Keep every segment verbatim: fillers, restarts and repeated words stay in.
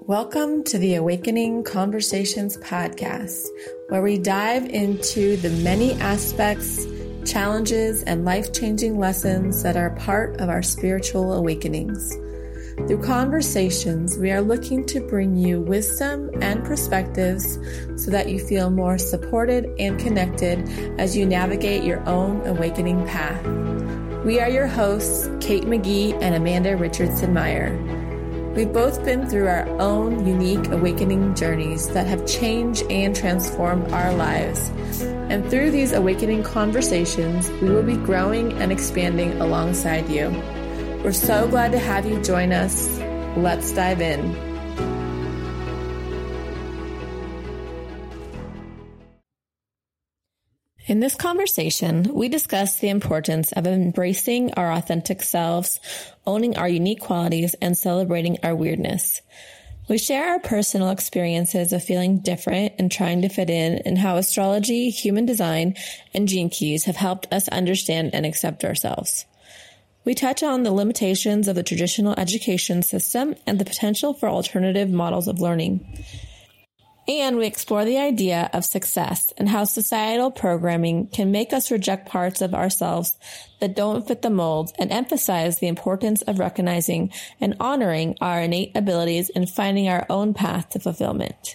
Welcome to the Awakening Conversations podcast, where we dive into the many aspects, challenges, and life-changing lessons that are part of our spiritual awakenings. Through conversations, we are looking to bring you wisdom and perspectives so that you feel more supported and connected as you navigate your own awakening path. We are your hosts, Kate McGee and Amanda Richardson-Meyer. We've both been through our own unique awakening journeys that have changed and transformed our lives. And through these awakening conversations, we will be growing and expanding alongside you. We're so glad to have you join us. Let's dive in. In this conversation, we discuss the importance of embracing our authentic selves, owning our unique qualities, and celebrating our weirdness. We share our personal experiences of feeling different and trying to fit in, and how astrology, human design, and gene keys have helped us understand and accept ourselves. We touch on the limitations of the traditional education system and the potential for alternative models of learning. And we explore the idea of success and how societal programming can make us reject parts of ourselves that don't fit the mold, and emphasize the importance of recognizing and honoring our innate abilities and finding our own path to fulfillment.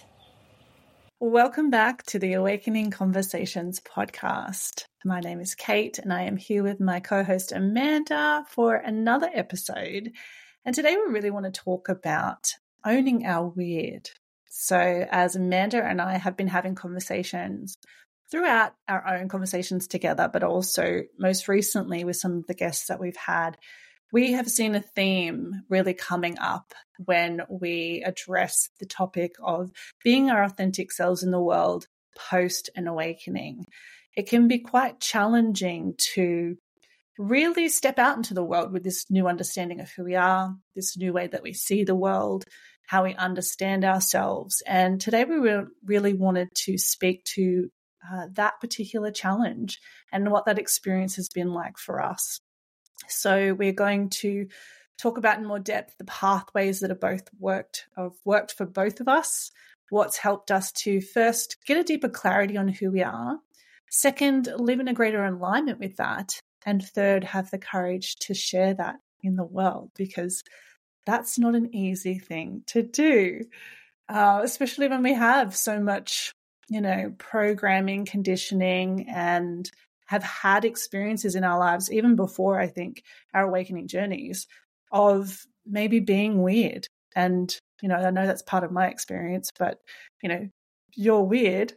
Welcome back to the Awakening Conversations podcast. My name is Kate, and I am here with my co-host Amanda for another episode. And today we really want to talk about owning our weird. So as Amanda and I have been having conversations throughout our own conversations together, but also most recently with some of the guests that we've had, we have seen a theme really coming up when we address the topic of being our authentic selves in the world post an awakening. It can be quite challenging to really step out into the world with this new understanding of who we are, this new way that we see the world, how we understand ourselves. And today we really wanted to speak to uh, that particular challenge and what that experience has been like for us. So we're going to talk about in more depth the pathways that have both worked, have worked for both of us, what's helped us to first get a deeper clarity on who we are, second, live in a greater alignment with that, and third, have the courage to share that in the world, because that's not an easy thing to do, uh, especially when we have so much, you know, programming, conditioning, and have had experiences in our lives, even before, I think, our awakening journeys, of maybe being weird. And, you know, I know that's part of my experience, but, you know, you're weird.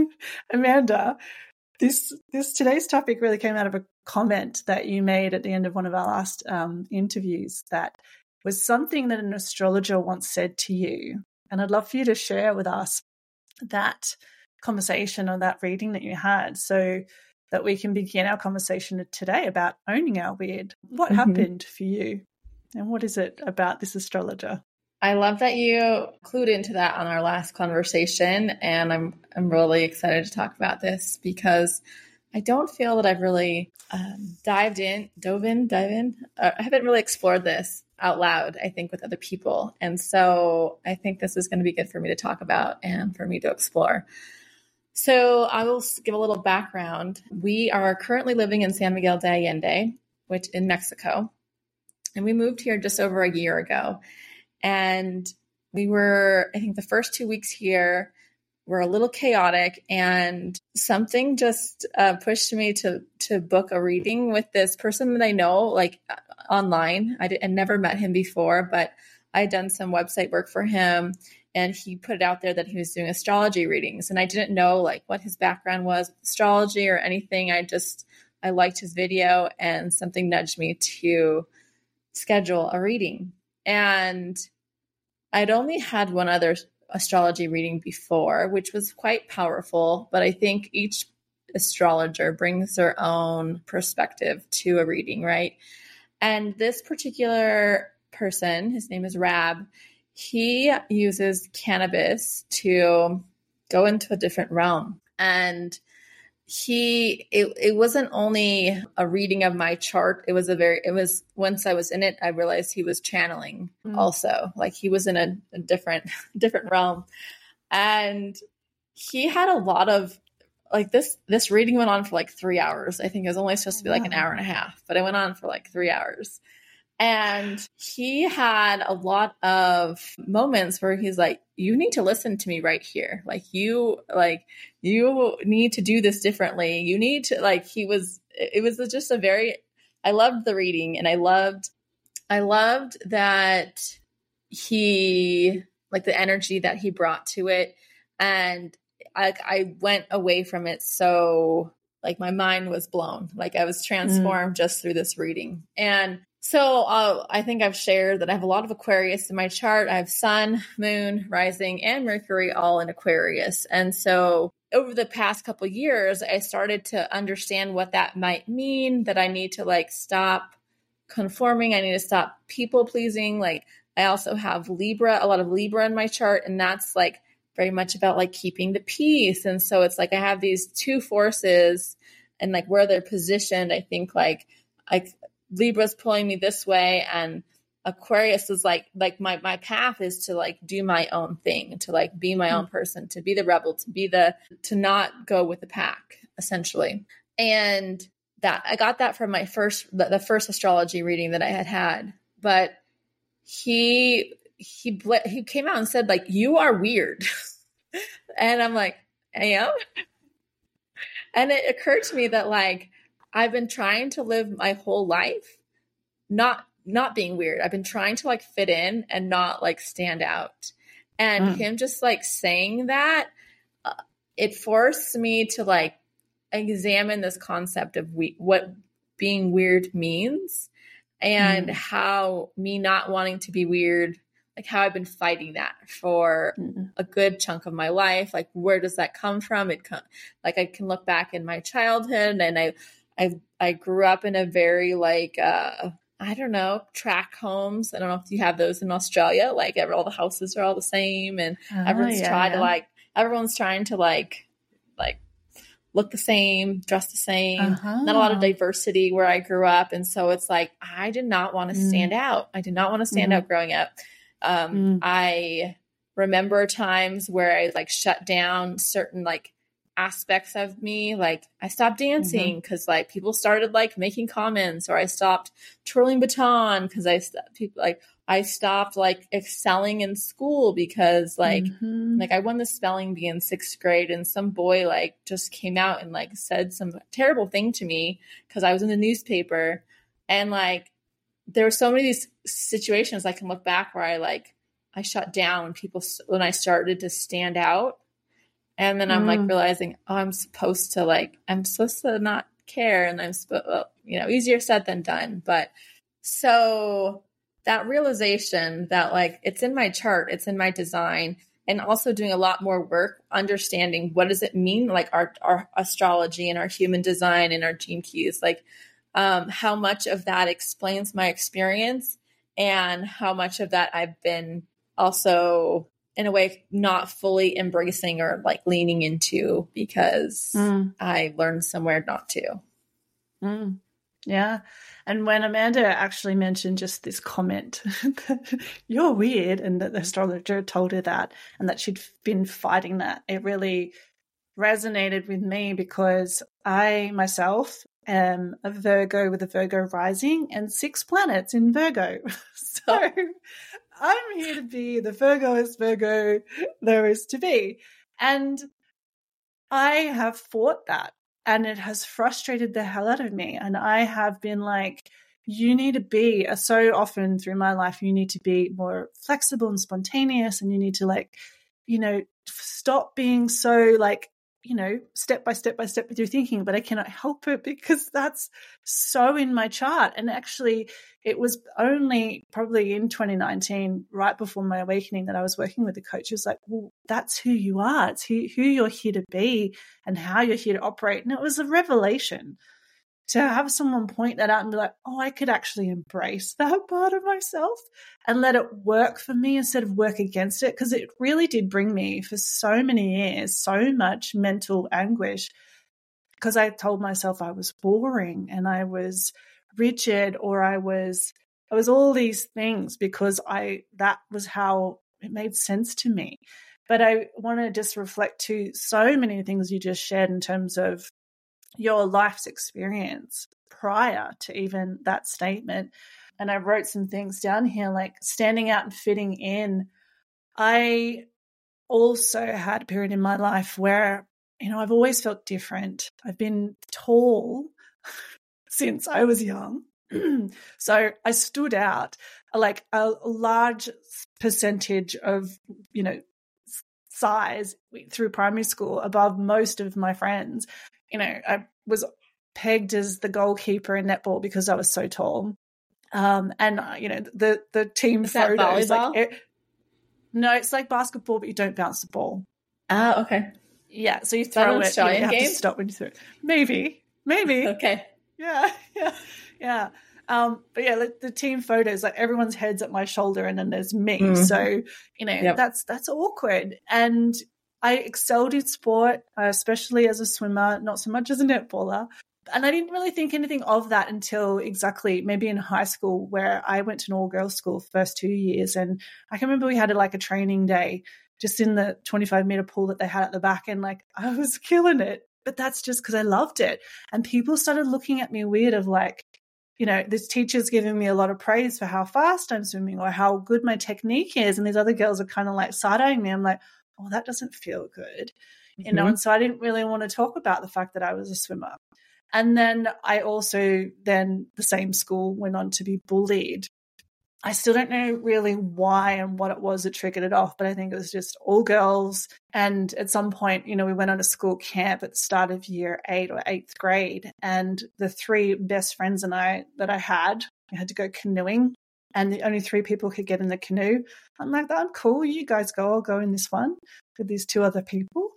Amanda, this this today's topic really came out of a comment that you made at the end of one of our last um, interviews that was something that an astrologer once said to you. And I'd love for you to share with us that conversation or that reading that you had, so that we can begin our conversation today about owning our weird. What mm-hmm. happened for you? And what is it about this astrologer? I love that you clued into that on our last conversation. And I'm I'm really excited to talk about this, because I don't feel that I've really um, dived in, dove in, dive in. Uh, I haven't really explored this out loud, I think, with other people. And so I think this is going to be good for me to talk about and for me to explore. So I will give a little background. We are currently living in San Miguel de Allende, which in Mexico. And we moved here just over a year ago. And we were, I think the first two weeks here were a little chaotic, and something just uh, pushed me to to book a reading with this person that I know, like uh, online. I had never met him before, but I had done some website work for him, and he put it out there that he was doing astrology readings. And I didn't know like what his background was with astrology or anything. I just, I liked his video, and something nudged me to schedule a reading. And I'd only had one other astrology reading before, which was quite powerful, but I think each astrologer brings their own perspective to a reading, right? And this particular person, his name is Rab, he uses cannabis to go into a different realm. And he, it, it wasn't only a reading of my chart. It was a very, it was, once I was in it, I realized he was channeling mm. also. Like he was in a, a different, different realm. And he had a lot of, like this, this reading went on for like three hours. I think it was only supposed to be like an hour and a half, but it went on for like three hours. And he had a lot of moments where he's like, you need to listen to me right here. Like you, like you need to do this differently. You need to, like, he was, it was just a very, I loved the reading, and I loved, I loved that he, like the energy that he brought to it. And I, I went away from it. So like my mind was blown, like I was transformed mm. just through this reading. And so uh, I think I've shared that I have a lot of Aquarius in my chart. I have Sun, Moon, Rising, and Mercury all in Aquarius. And so over the past couple of years, I started to understand what that might mean, that I need to like stop conforming. I need to stop people pleasing. Like I also have Libra, a lot of Libra in my chart. And that's like very much about like keeping the peace. And so it's like I have these two forces, and like where they're positioned, I think like I Libra's pulling me this way, and Aquarius is like, like my, my path is to like do my own thing, to like be my mm. own person, to be the rebel, to be the, to not go with the pack essentially. And that I got that from my first, the, the first astrology reading that I had had, but he, he, he came out and said like, you are weird. And I'm like, I am. And it occurred to me that like, I've been trying to live my whole life, not, not being weird. I've been trying to like fit in and not like stand out. And mm. him just like saying that, uh, it forced me to like examine this concept of we- what being weird means, and mm. how me not wanting to be weird, like how I've been fighting that for mm. a good chunk of my life. Like, where does that come from? It com- like I can look back in my childhood, and I, I, I grew up in a very like, uh, I don't know, tract homes. I don't know if you have those in Australia. Like every, all the houses are all the same, and oh, everyone's yeah, trying yeah. to like, everyone's trying to like, like look the same, dress the same, uh-huh. not a lot of diversity where I grew up. And so it's like, I did not want to mm. stand out. I did not want to stand mm. out growing up. Um, mm. I remember times where I like shut down certain like aspects of me. Like I stopped dancing because mm-hmm. like people started like making comments, or I stopped twirling baton because I st- people like I stopped like excelling in school because like mm-hmm. like I won the spelling bee in sixth grade, and some boy like just came out and like said some terrible thing to me because I was in the newspaper. And like there were so many of these situations I can look back where I like I shut down when people when I started to stand out. And then I'm mm. like realizing, oh, I'm supposed to like, I'm supposed to not care. And I'm supposed, well, you know, easier said than done. But so that realization that like, it's in my chart, it's in my design, and also doing a lot more work, understanding what does it mean? Like our, our astrology and our human design and our gene keys, like um, how much of that explains my experience, and how much of that I've been also in a way not fully embracing or like leaning into because mm. I learned somewhere not to. Mm. Yeah. And when Amanda actually mentioned just this comment, you're weird, and that the astrologer told her that, and that she'd been fighting that, it really resonated with me, because I myself am a Virgo with a Virgo rising and six planets in Virgo. So I'm here to be the Virgoest Virgo there is to be. And I have fought that, and it has frustrated the hell out of me. And I have been like, you need to be, so often through my life, you need to be more flexible and spontaneous, and you need to like, you know, stop being so like, you know, step by step by step with your thinking. But I cannot help it because that's so in my chart. And actually it was only probably in twenty nineteen, right before my awakening, that I was working with a coach who was like, well, that's who you are. It's who, who you're here to be and how you're here to operate. And it was a revelation to have someone point that out and be like, oh, I could actually embrace that part of myself and let it work for me instead of work against it. Because it really did bring me for so many years so much mental anguish. because I told myself I was boring and I was rigid, or I was, I was all these things because I, that was how it made sense to me. But I want to just reflect to so many things you just shared in terms of your life's experience prior to even that statement. And I wrote some things down here, like standing out and fitting in. I also had a period in my life where, you know, I've always felt different. I've been tall since I was young. So I stood out like a large percentage of, you know, size through primary school above most of my friends. You know, I was pegged as the goalkeeper in netball because I was so tall. Um, and, uh, you know, the, the team Is that photos. volleyball? Like it, no, it's like basketball, but you don't bounce the ball. Oh, okay. Yeah, so you throw it, you, know, you have game? to stop when you throw it. Maybe, maybe. Okay. Yeah, yeah, yeah. Um, but yeah, like the team photos, like everyone's head's at my shoulder and then there's me. Mm-hmm. So, you know, yep. that's that's awkward. And I excelled in sport, uh, especially as a swimmer, not so much as a netballer. And I didn't really think anything of that until exactly maybe in high school, where I went to an all-girls school first two years. And I can remember we had a, like a training day just in the twenty-five meter pool that they had at the back. And like, I was killing it. But that's just because I loved it. And people started looking at me weird of like, you know, this teacher's giving me a lot of praise for how fast I'm swimming or how good my technique is. And these other girls are kind of like side-eyeing me. I'm like, oh, that doesn't feel good. Mm-hmm. You know, and so I didn't really want to talk about the fact that I was a swimmer. And then I also then the same school went on to be bullied. I still don't know really why and what it was that triggered it off, but I think it was just all girls. And at some point, you know, we went on a school camp at the start of year eight or eighth grade. And the three best friends and I that I had, we had to go canoeing. And the only three people could get in the canoe. I'm like, I'm cool. You guys go. I'll go in this one with these two other people.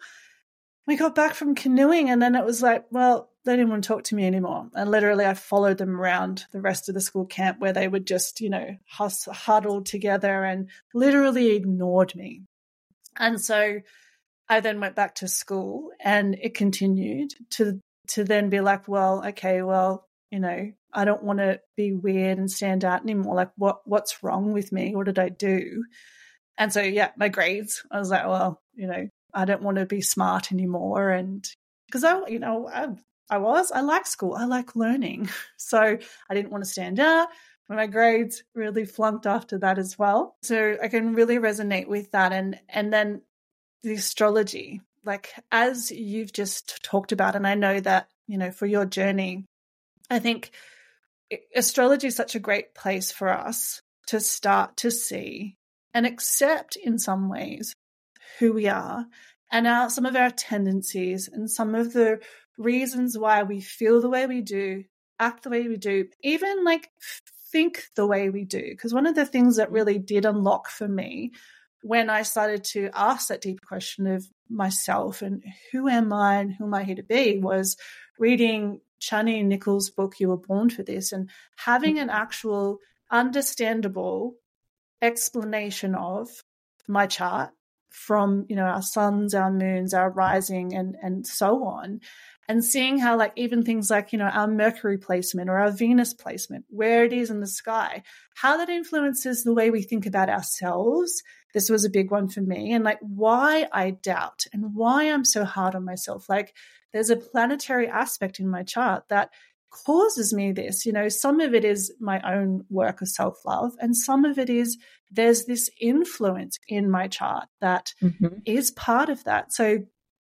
We got back from canoeing and then it was like, well, they didn't want to talk to me anymore. And literally I followed them around the rest of the school camp where they would just, you know, hus- huddle together and literally ignored me. And so I then went back to school and it continued to to then be like, well, okay, well, you know, I don't want to be weird and stand out anymore. Like what what's wrong with me? What did I do? And so, yeah, my grades, I was like, well, you know, I don't want to be smart anymore. And because I, you know, I, I was, I like school. I like learning. So I didn't want to stand out. My grades really flunked after that as well. So I can really resonate with that. And, and then the astrology, like as you've just talked about, and I know that, you know, for your journey, I think astrology is such a great place for us to start to see and accept in some ways who we are and our, some of our tendencies and some of the reasons why we feel the way we do, act the way we do, even like think the way we do. Because one of the things that really did unlock for me when I started to ask that deeper question of myself and who am I and who am I here to be was reading Chani Nichols' book, You Were Born for This, and having an actual understandable explanation of my chart from, you know, our suns, our moons, our rising, and and so on, and seeing how like even things like, you know, our Mercury placement or our Venus placement, where it is in the sky, how that influences the way we think about ourselves. This was a big one for me, and like why I doubt and why I'm so hard on myself. Like there's a planetary aspect in my chart that causes me this, you know, some of it is my own work of self-love and some of it is there's this influence in my chart that mm-hmm. is part of that. So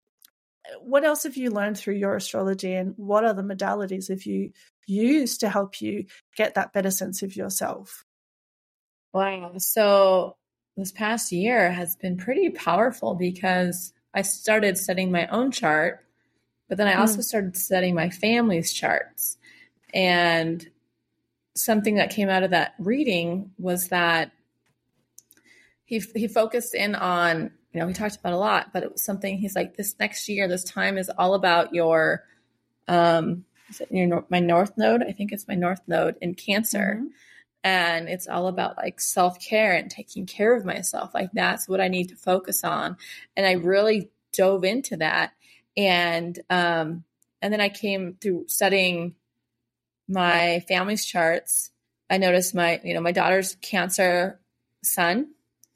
what else have you learned through your astrology and what other modalities have you used to help you get that better sense of yourself? Wow. So this past year has been pretty powerful because I started studying my own chart, but then I also mm. started studying my family's charts. And something that came out of that reading was that he he focused in on, you know, we talked about a lot, but it was something he's like, this next year, this time is all about your, um, is it your, my North Node? I think it's my North Node in Cancer. Mm-hmm. And it's all about like self-care and taking care of myself. Like that's what I need to focus on. And I really dove into that. And, um, And then I came through studying my family's charts. I noticed my, you know, my daughter's Cancer sun,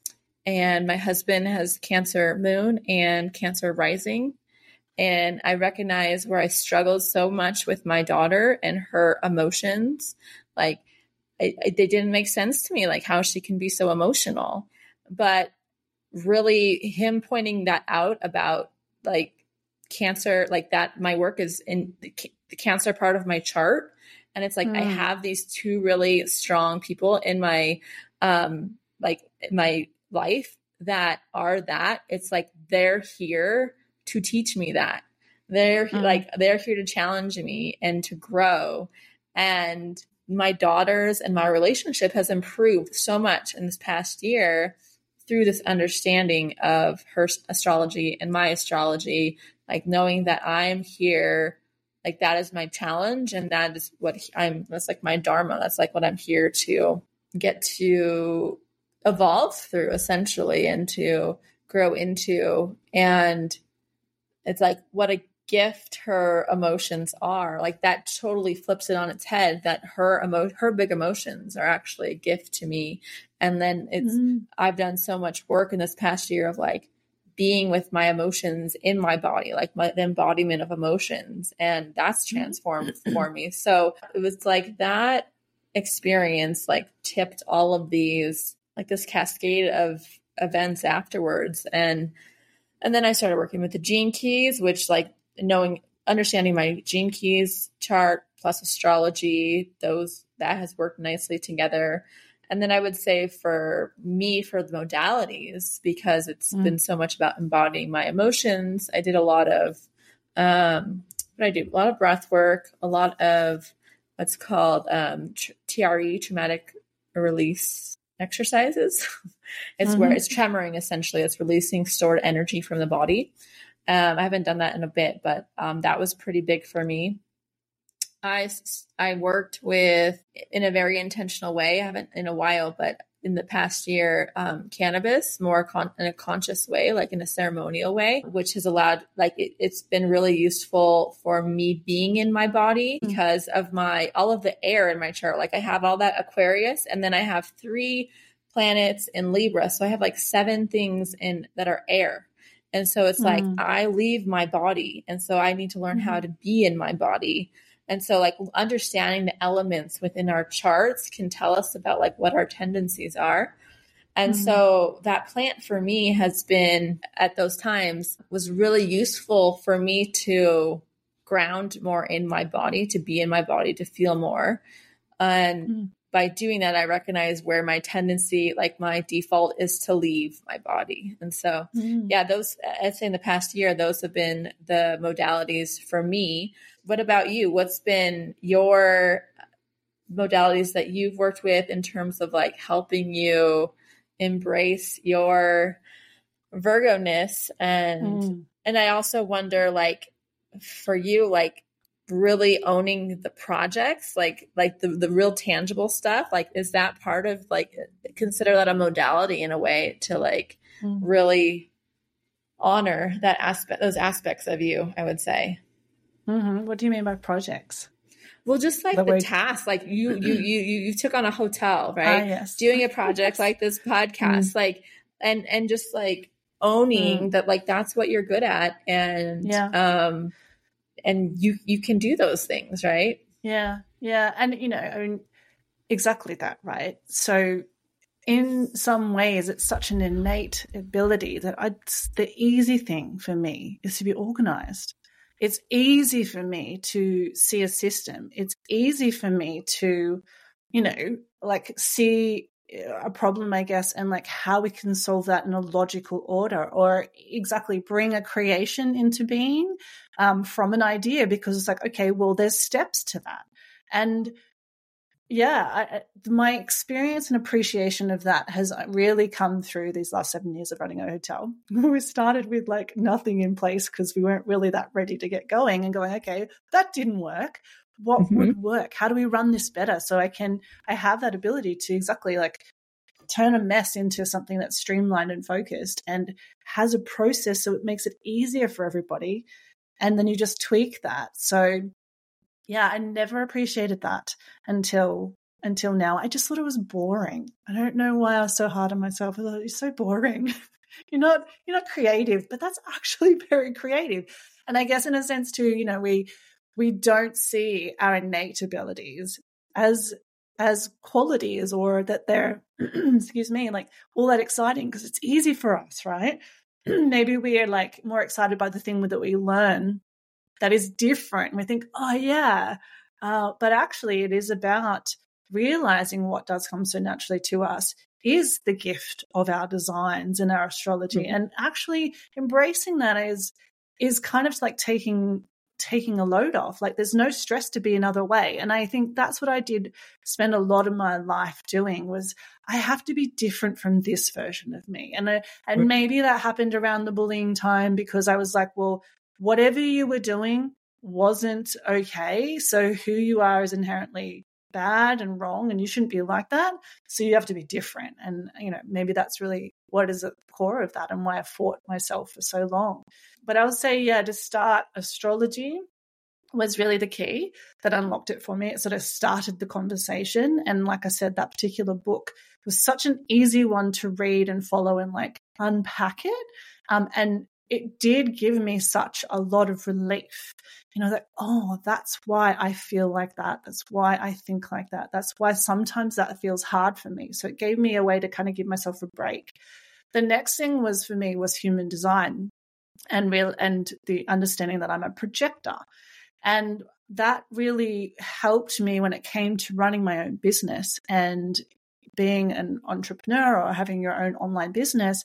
and my husband has Cancer moon and Cancer rising. And I recognize where I struggled so much with my daughter and her emotions. Like, I, I, they didn't make sense to me, like how she can be so emotional. But really him pointing that out about like Cancer, like that my work is in the, the Cancer part of my chart. And it's like, mm. I have these two really strong people in my, um, like my life that are that. It's like, they're here to teach me that. They're mm. like, they're here to challenge me and to grow. And my daughters and my relationship has improved so much in this past year through this understanding of her astrology and my astrology, like knowing that I'm here, like that is my challenge. And that is what I'm, that's like my dharma. That's like what I'm here to get to evolve through essentially and to grow into. And it's like what a gift her emotions are. Like that totally flips it on its head, that her emo- her big emotions are actually a gift to me. And then it's, mm-hmm. I've done so much work in this past year of like being with my emotions in my body, like my, the embodiment of emotions. And that's transformed for me. So it was like that experience, like tipped all of these, like this cascade of events afterwards. And, and then I started working with the Gene Keys, which like knowing, understanding my Gene Keys chart plus astrology, those, that has worked nicely together. And then I would say for me, for the modalities, because it's mm. been so much about embodying my emotions, I did a lot of, um, what I do, a lot of breath work, a lot of what's called um, T R E, traumatic release exercises. It's mm-hmm. where it's tremoring, essentially. It's releasing stored energy from the body. Um, I haven't done that in a bit, but um, that was pretty big for me. I, I worked with, in a very intentional way, I haven't in a while, but in the past year, um, cannabis more con- in a conscious way, like in a ceremonial way, which has allowed, like it, it's been really useful for me being in my body because of my, all of the air in my chart. Like I have all that Aquarius, and then I have three planets in Libra. So I have like seven things in that are air. And so it's mm. like, I leave my body. And so I need to learn mm-hmm. how to be in my body. And so like understanding the elements within our charts can tell us about like what our tendencies are. And mm-hmm. so that plant for me has been at those times was really useful for me to ground more in my body, to be in my body, to feel more. And mm-hmm. by doing that, I recognize where my tendency, like my default is to leave my body. And so, mm-hmm. yeah, those, I'd say in the past year, those have been the modalities for me. What about you? What's been your modalities that you've worked with in terms of like helping you embrace your Virgo-ness? And, mm. and I also wonder, like, for you, like really owning the projects, like, like the, the real tangible stuff, like, is that part of like, consider that a modality in a way to like mm. really honor that aspect, those aspects of you, I would say. Mm-hmm. What do you mean by projects? Well, just like the, the task, like you, you, you, you, you took on a hotel, right? Ah, yes. Doing a project like this podcast, mm. like, and, and just like owning mm. that, like, that's what you're good at. And, yeah. um, and you, you can do those things, right? Yeah. Yeah. And, you know, I mean, exactly that, right? So in some ways, it's such an innate ability that I, the easy thing for me is to be organized. It's easy for me to see a system. It's easy for me to, you know, like see a problem, I guess, and like how we can solve that in a logical order, or exactly bring a creation into being um, from an idea, because it's like, okay, well, there's steps to that. And yeah, I, my experience and appreciation of that has really come through these last seven years of running a hotel. We started with like nothing in place because we weren't really that ready to get going, and going, okay, that didn't work. What mm-hmm. would work? How do we run this better? So I can, I have that ability to exactly like turn a mess into something that's streamlined and focused and has a process so it makes it easier for everybody. And then you just tweak that. So yeah, I never appreciated that until until now. I just thought it was boring. I don't know why I was so hard on myself. I thought it's so boring. You're not you're not creative, but that's actually very creative. And I guess in a sense too, you know, we we don't see our innate abilities as as qualities, or that they're excuse me, like all that exciting, because it's easy for us, right? Maybe we are like more excited by the thing that we learn that is different. We think, oh yeah, uh, but actually it is about realizing what does come so naturally to us is the gift of our designs and our astrology, mm-hmm. and actually embracing that is is kind of like taking taking a load off. Like there's no stress to be another way. And I think that's what I did spend a lot of my life doing, was I have to be different from this version of me. And I, and maybe that happened around the bullying time, because I was like, well, whatever you were doing wasn't okay. So who you are is inherently bad and wrong, and you shouldn't be like that. So you have to be different. And, you know, maybe that's really what is at the core of that, and why I fought myself for so long. But I would say, yeah, to start, astrology was really the key that unlocked it for me. It sort of started the conversation. And like I said, that particular book was such an easy one to read and follow and like unpack it. Um, and it did give me such a lot of relief, you know, that, oh, that's why I feel like that. That's why I think like that. That's why sometimes that feels hard for me. So it gave me a way to kind of give myself a break. The next thing was for me was human design, and real and the understanding that I'm a projector. And that really helped me when it came to running my own business and being an entrepreneur or having your own online business.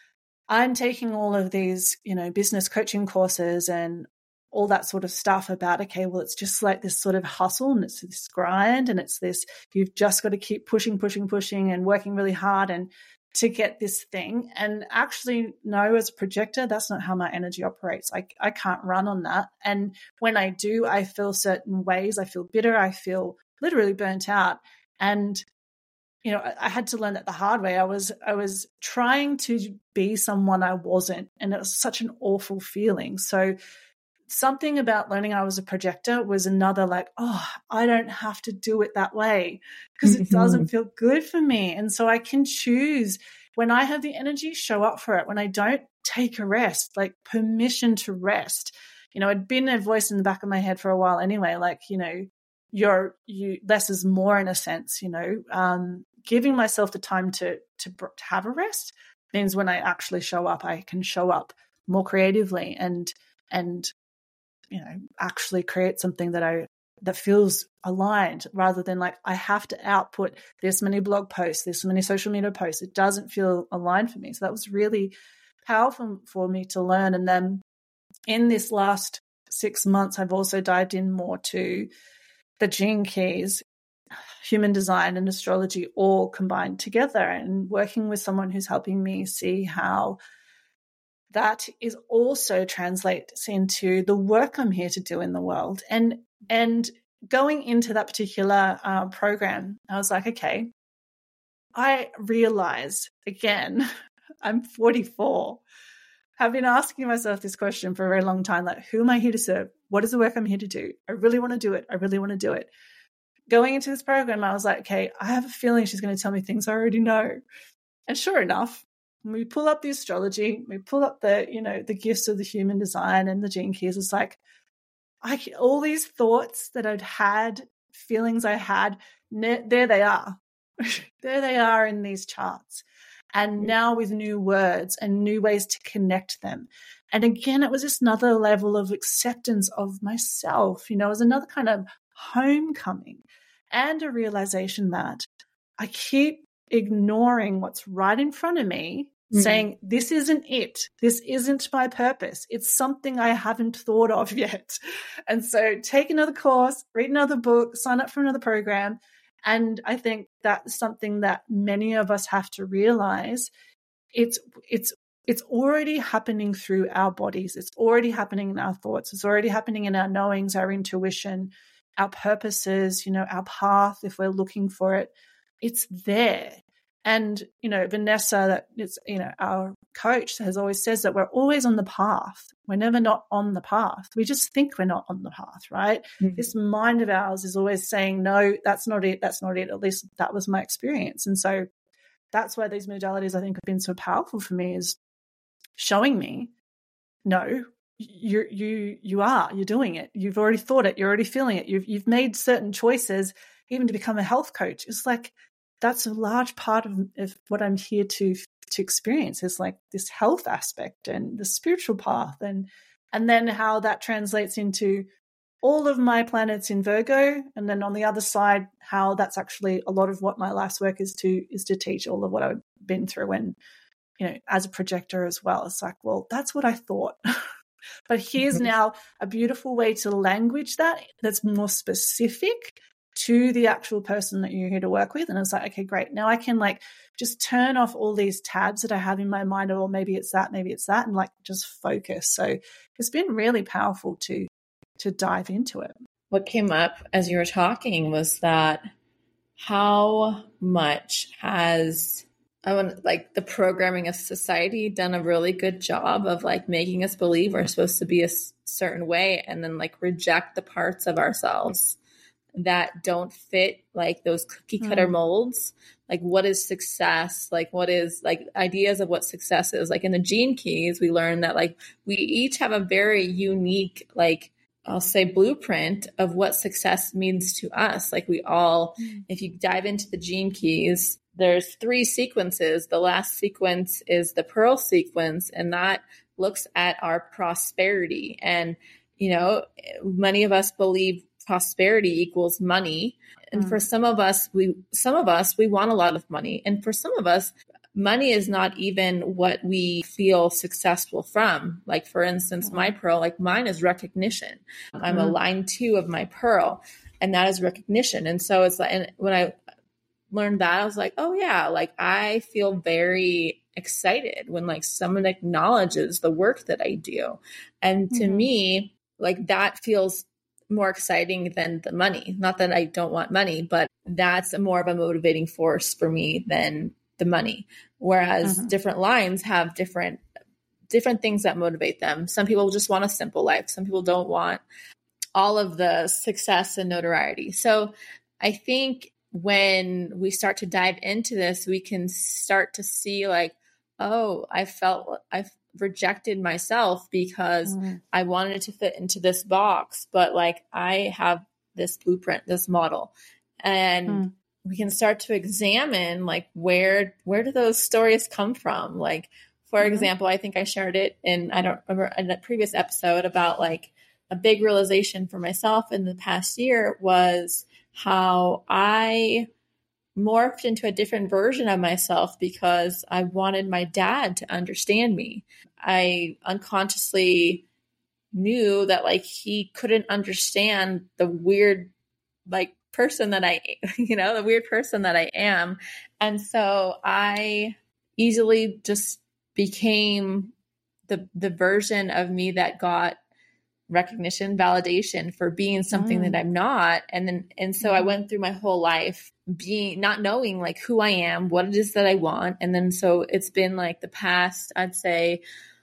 I'm taking all of these, you know, business coaching courses and all that sort of stuff about, okay, well, it's just like this sort of hustle, and it's this grind, and it's this, you've just got to keep pushing, pushing, pushing and working really hard and to get this thing. And actually, no, as a projector, that's not how my energy operates. I, I can't run on that. And when I do, I feel certain ways. I feel bitter. I feel literally burnt out. And you know, I had to learn that the hard way. I was I was trying to be someone I wasn't, and it was such an awful feeling. So something about learning I was a projector was another like, oh, I don't have to do it that way, because it doesn't feel good for me. And so I can choose when I have the energy, show up for it. When I don't, take a rest, like permission to rest. You know, it'd been a voice in the back of my head for a while anyway, like, you know, you're you less is more in a sense, you know, um, giving myself the time to, to to have a rest means when I actually show up, I can show up more creatively and and you know actually create something that I that feels aligned, rather than like I have to output this many blog posts, this many social media posts. It doesn't feel aligned for me. So that was really powerful for me to learn. And then in this last six months, I've also dived in more to the gene keys, human design and astrology all combined together, and working with someone who's helping me see how that is also translates into the work I'm here to do in the world. And and going into that particular uh, program, I was like, okay, I realize again, I'm forty-four. I've been asking myself this question for a very long time, like, who am I here to serve? What is the work I'm here to do? I really want to do it. I really want to do it. Going into this program, I was like, okay, I have a feeling she's going to tell me things I already know. And sure enough, when we pull up the astrology, we pull up the, you know, the gifts of the human design and the gene keys, it's like, I all these thoughts that I'd had, feelings I had, there they are. There they are in these charts. And now with new words and new ways to connect them. And again, it was just another level of acceptance of myself. You know, it was another kind of homecoming and a realization that I keep ignoring what's right in front of me, mm-hmm. saying, this isn't it. This isn't my purpose. It's something I haven't thought of yet. And so take another course, read another book, sign up for another program. And I think that's something that many of us have to realize. It's it's it's already happening through our bodies. It's already happening in our thoughts. It's already happening in our knowings, our intuition, our purposes, you know, our path, if we're looking for it. It's there. And, you know, Vanessa, that is, you know, our coach, has always says that we're always on the path. We're never not on the path. We just think we're not on the path, right? Mm-hmm. This mind of ours is always saying, no, that's not it. That's not it. At least that was my experience. And so that's why these modalities, I think, have been so powerful for me, is showing me, no, you you you are, you're doing it. You've already thought it. You're already feeling it. You've you've made certain choices, even to become a health coach. It's like, that's a large part of, of what I'm here to to experience, is like this health aspect and the spiritual path, and and then how that translates into all of my planets in Virgo, and then on the other side, how that's actually a lot of what my life's work is to is to teach all of what I've been through, and, you know, as a projector as well. It's like, well, that's what I thought. But here's now a beautiful way to language that that's more specific to the actual person that you're here to work with. And it's like, okay, great. Now I can like just turn off all these tabs that I have in my mind, or maybe it's that, maybe it's that, and like just focus. So it's been really powerful to to dive into it. What came up as you were talking was that how much has I want like the programming of society done a really good job of like making us believe we're supposed to be a certain way, and then like reject the parts of ourselves that don't fit like those cookie cutter mm. molds. Like, what is success? Like, what is like ideas of what success is? Like in the Gene Keys, we learned that like we each have a very unique, like I'll say blueprint of what success means to us. Like we all, mm. if you dive into the Gene Keys, there's three sequences. The last sequence is the Pearl sequence, and that looks at our prosperity. And, you know, many of us believe prosperity equals money. And mm. for some of us, we, some of us, we want a lot of money. And for some of us, money is not even what we feel successful from. Like, for instance, my pearl, like mine is recognition. I'm mm. a line two of my pearl, and that is recognition. And so it's like, and when I learned that, I was like, oh yeah, like I feel very excited when like someone acknowledges the work that I do. And to mm-hmm. me, like that feels more exciting than the money. Not that I don't want money, but that's a more of a motivating force for me than the money. Whereas mm-hmm. different lines have different, different things that motivate them. Some people just want a simple life. Some people don't want all of the success and notoriety. So I think when we start to dive into this, we can start to see like, oh, I felt I've rejected myself because mm. I wanted to fit into this box, but like I have this blueprint, this model, and mm. we can start to examine like where, where do those stories come from? Like, for mm-hmm. example, I think I shared it in, I don't remember, in a previous episode about like a big realization for myself in the past year was how I morphed into a different version of myself because I wanted my dad to understand me. I unconsciously knew that like he couldn't understand the weird like person that I, you know, the weird person that I am. And so I easily just became the the version of me that got recognition, validation for being something mm. that I'm not. And then, and so mm. I went through my whole life being, not knowing like who I am, what it is that I want. And then, so it's been like the past, I'd say,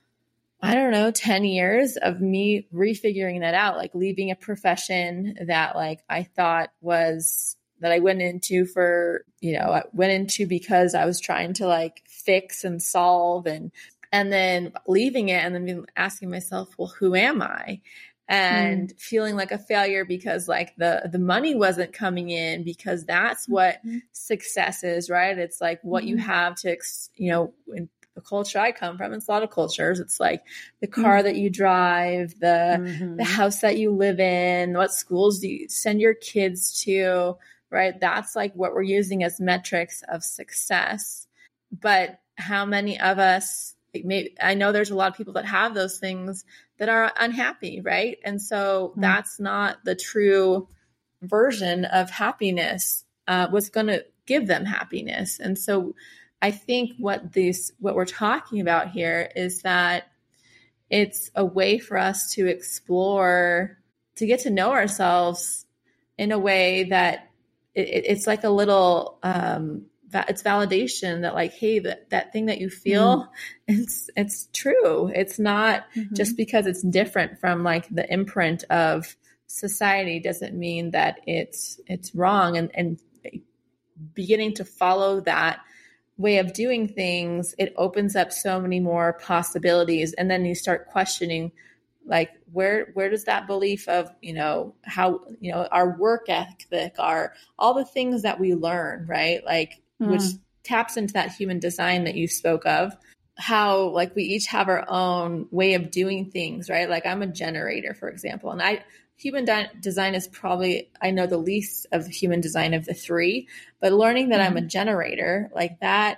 I don't know, ten years of me refiguring that out, like leaving a profession that like I thought was, that I went into for, you know, I went into because I was trying to like fix and solve, and And then leaving it and then asking myself, well, who am I? And mm. feeling like a failure because like the, the money wasn't coming in, because that's what mm-hmm. success is, right? It's like what mm-hmm. you have to, you know, in the culture I come from, it's a lot of cultures. It's like the car mm-hmm. that you drive, the, mm-hmm. the house that you live in, what schools do you send your kids to, right? That's like what we're using as metrics of success. But how many of us, maybe, I know there's a lot of people that have those things that are unhappy, right? And so mm-hmm. that's not the true version of happiness, uh, what's going to give them happiness. And so I think what this, what we're talking about here is that it's a way for us to explore, to get to know ourselves in a way that it, it's like a little um, it's validation that like, hey, that, that thing that you feel, mm. it's, it's true. It's not mm-hmm. just because it's different from like the imprint of society doesn't mean that it's, it's wrong. And, and beginning to follow that way of doing things, it opens up so many more possibilities. And then you start questioning, like, where, where does that belief of, you know, how, you know, our work ethic, our, all the things that we learn, right? Like, mm. which taps into that human design that you spoke of, how like we each have our own way of doing things, right? Like I'm a generator, for example, and I, human di- design is probably, I know the least of human design of the three, but learning that mm. I'm a generator, like that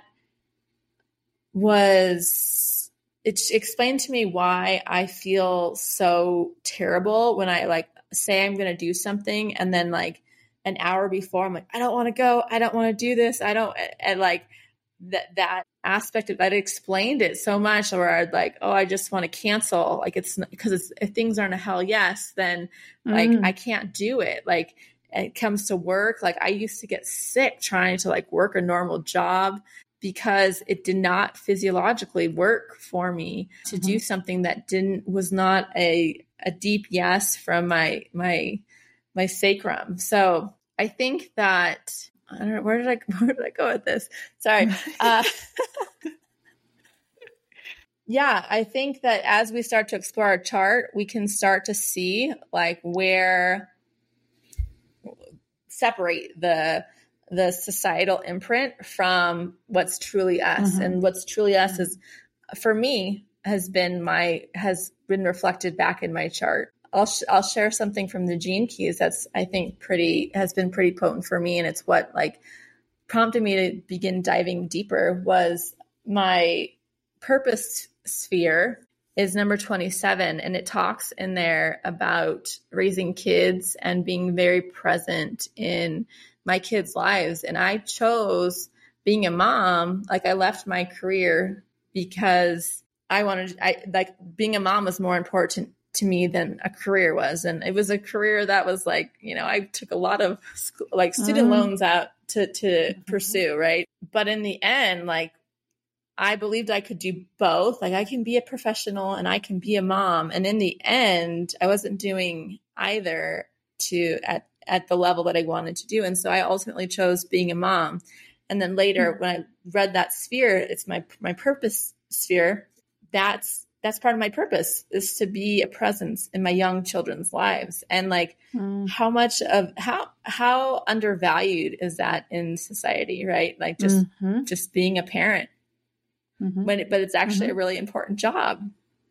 was, it explained to me why I feel so terrible when I like say I'm going to do something. And then like an hour before I'm like, I don't want to go. I don't want to do this. I don't. And like that, that aspect of that explained it so much where I'd like, oh, I just want to cancel. Like it's because it's, if things aren't a hell yes, then like mm. I can't do it. Like it comes to work. Like I used to get sick trying to like work a normal job, because it did not physiologically work for me to mm-hmm. do something that didn't, was not a, a deep yes from my, my, my sacrum. So I think that, I don't know, where did I, where did I go with this? Sorry. Uh, yeah, I think that as we start to explore our chart, we can start to see like where separate the, the societal imprint from what's truly us. Mm-hmm. And what's truly us is, for me, has been my, has been reflected back in my chart. I'll, sh- I'll share something from the Gene Keys that's, I think, pretty, has been pretty potent for me. And it's what like prompted me to begin diving deeper. Was my purpose sphere is number twenty-seven. And it talks in there about raising kids and being very present in my kids' lives. And I chose being a mom. Like I left my career because I wanted, I like being a mom was more important to me than a career was. And it was a career that was like, you know, I took a lot of school, like student mm. loans out to, to mm-hmm. pursue. Right. But in the end, like I believed I could do both. Like I can be a professional and I can be a mom. And in the end, I wasn't doing either to at, at the level that I wanted to do. And so I ultimately chose being a mom. And then later mm-hmm. when I read that sphere, it's my, my purpose sphere. That's, that's part of my purpose, is to be a presence in my young children's lives. And like mm. how much of how, how undervalued is that in society, right? Like just, mm-hmm. just being a parent mm-hmm. when it, but it's actually mm-hmm. a really important job.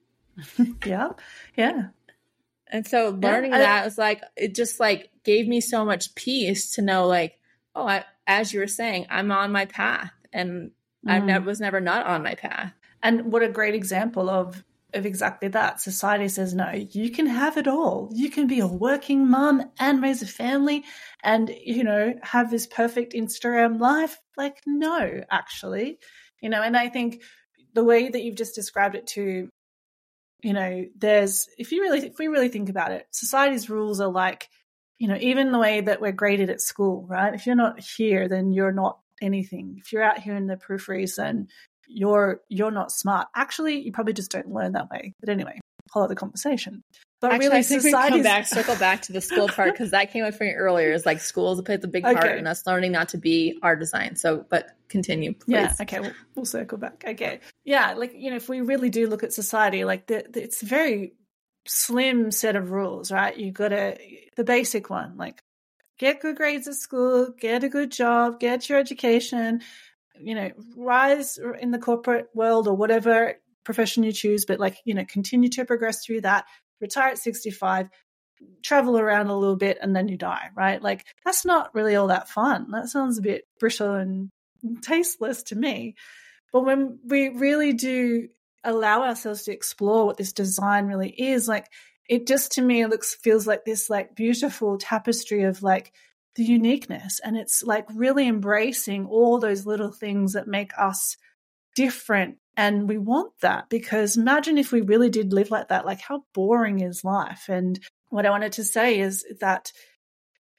yeah. Yeah. And so learning yeah, I, that was like, it just like gave me so much peace to know like, oh, I, as you were saying, I'm on my path, and mm. I ne- was never not on my path. And what a great example of, of exactly that. Society says, no, you can have it all. You can be a working mom and raise a family and, you know, have this perfect Instagram life. Like, no, actually, you know, and I think the way that you've just described it too, you know, there's, if you really, if we really think about it, society's rules are like, you know, even the way that we're graded at school, right? If you're not here, then you're not anything. If you're out here in the peripheries, then you're, you're not smart. Actually, you probably just don't learn that way. But anyway, whole other conversation. But Actually, really, I think society's... we come back, circle back to the school part, because that came up for me earlier. Is like schools plays a big part okay. in us learning not to be our design. So, but continue, please. Yeah. Okay. We'll, we'll circle back. Okay. Yeah. Like, you know, if we really do look at society, like the, the, it's a very slim set of rules, right? You got to, the basic one, like get good grades at school, get a good job, get your education, you know, rise in the corporate world or whatever profession you choose, but like, you know, continue to progress through that. Retire at sixty-five, travel around a little bit, and then you die, right? Like, that's not really all that fun. That sounds a bit brittle and tasteless to me. But when we really do allow ourselves to explore what this design really is, like, it just, to me, looks, feels like this, like, beautiful tapestry of, like, the uniqueness. And it's, like, really embracing all those little things that make us different. And we want that, because imagine if we really did live like that, like how boring is life? And what I wanted to say is that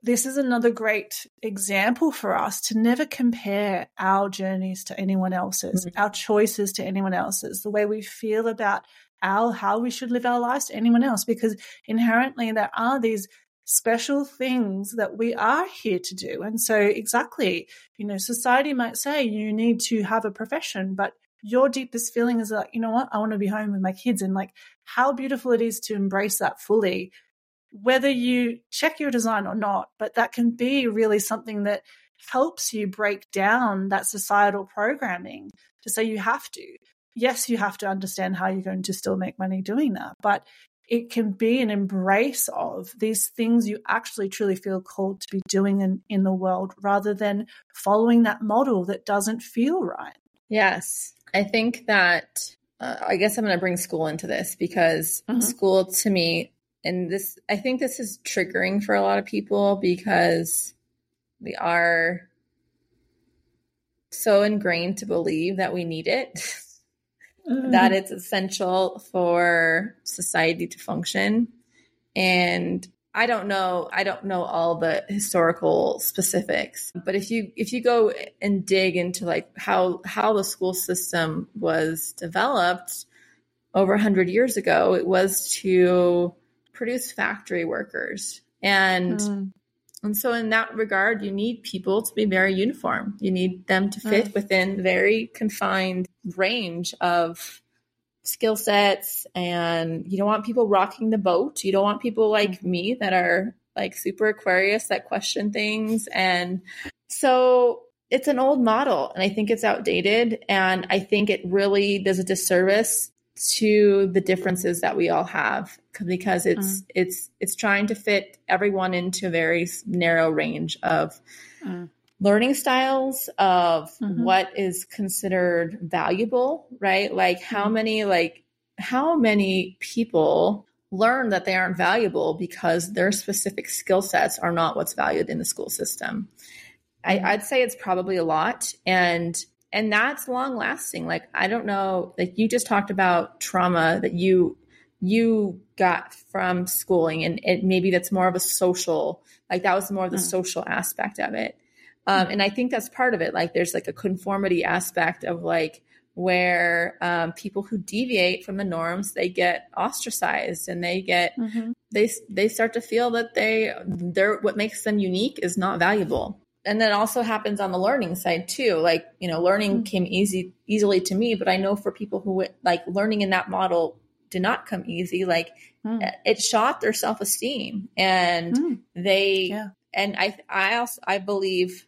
this is another great example for us to never compare our journeys to anyone else's, mm-hmm. our choices to anyone else's, the way we feel about our how we should live our lives to anyone else, because inherently there are these special things that we are here to do. And so exactly, you know, society might say you need to have a profession, but your deepest feeling is like, you know what, I want to be home with my kids. And like how beautiful it is to embrace that fully, whether you check your design or not. But that can be really something that helps you break down that societal programming to say you have to. Yes, you have to understand how you're going to still make money doing that, but it can be an embrace of these things you actually truly feel called to be doing in, in the world, rather than following that model that doesn't feel right. Yes. I think that, uh, I guess I'm going to bring school into this, because mm-hmm. school to me, and this, I think this is triggering for a lot of people, because we are so ingrained to believe that we need it. Mm-hmm. That it's essential for society to function. And I don't know, I don't know all the historical specifics, but if you, if you go and dig into like how, how the school system was developed over a hundred years ago, it was to produce factory workers. And mm. And so in that regard, you need people to be very uniform. You need them to fit mm. within very confined range of skill sets. And you don't want people rocking the boat. You don't want people like mm. me that are like super Aquarius that question things. And so it's an old model, and I think it's outdated. And I think it really does a disservice to the differences that we all have, because it's mm. it's it's trying to fit everyone into a very narrow range of mm. learning styles, of mm-hmm. what is considered valuable, right? Like how many like how many people learn that they aren't valuable because their specific skill sets are not what's valued in the school system. I, I'd say it's probably a lot. And And that's long lasting. Like, I don't know, like you just talked about trauma that you, you got from schooling, and it, maybe that's more of a social, like that was more of the mm. social aspect of it. Um, mm. And I think that's part of it. Like there's like a conformity aspect of like where um, people who deviate from the norms, they get ostracized, and they get, mm-hmm. they, they start to feel that they, they're, what makes them unique is not valuable. And that also happens on the learning side too. Like, you know, learning mm-hmm. came easy, easily to me, but I know for people who like learning in that model did not come easy. Like mm. it shot their self-esteem, and mm. they, yeah. and I, I also, I believe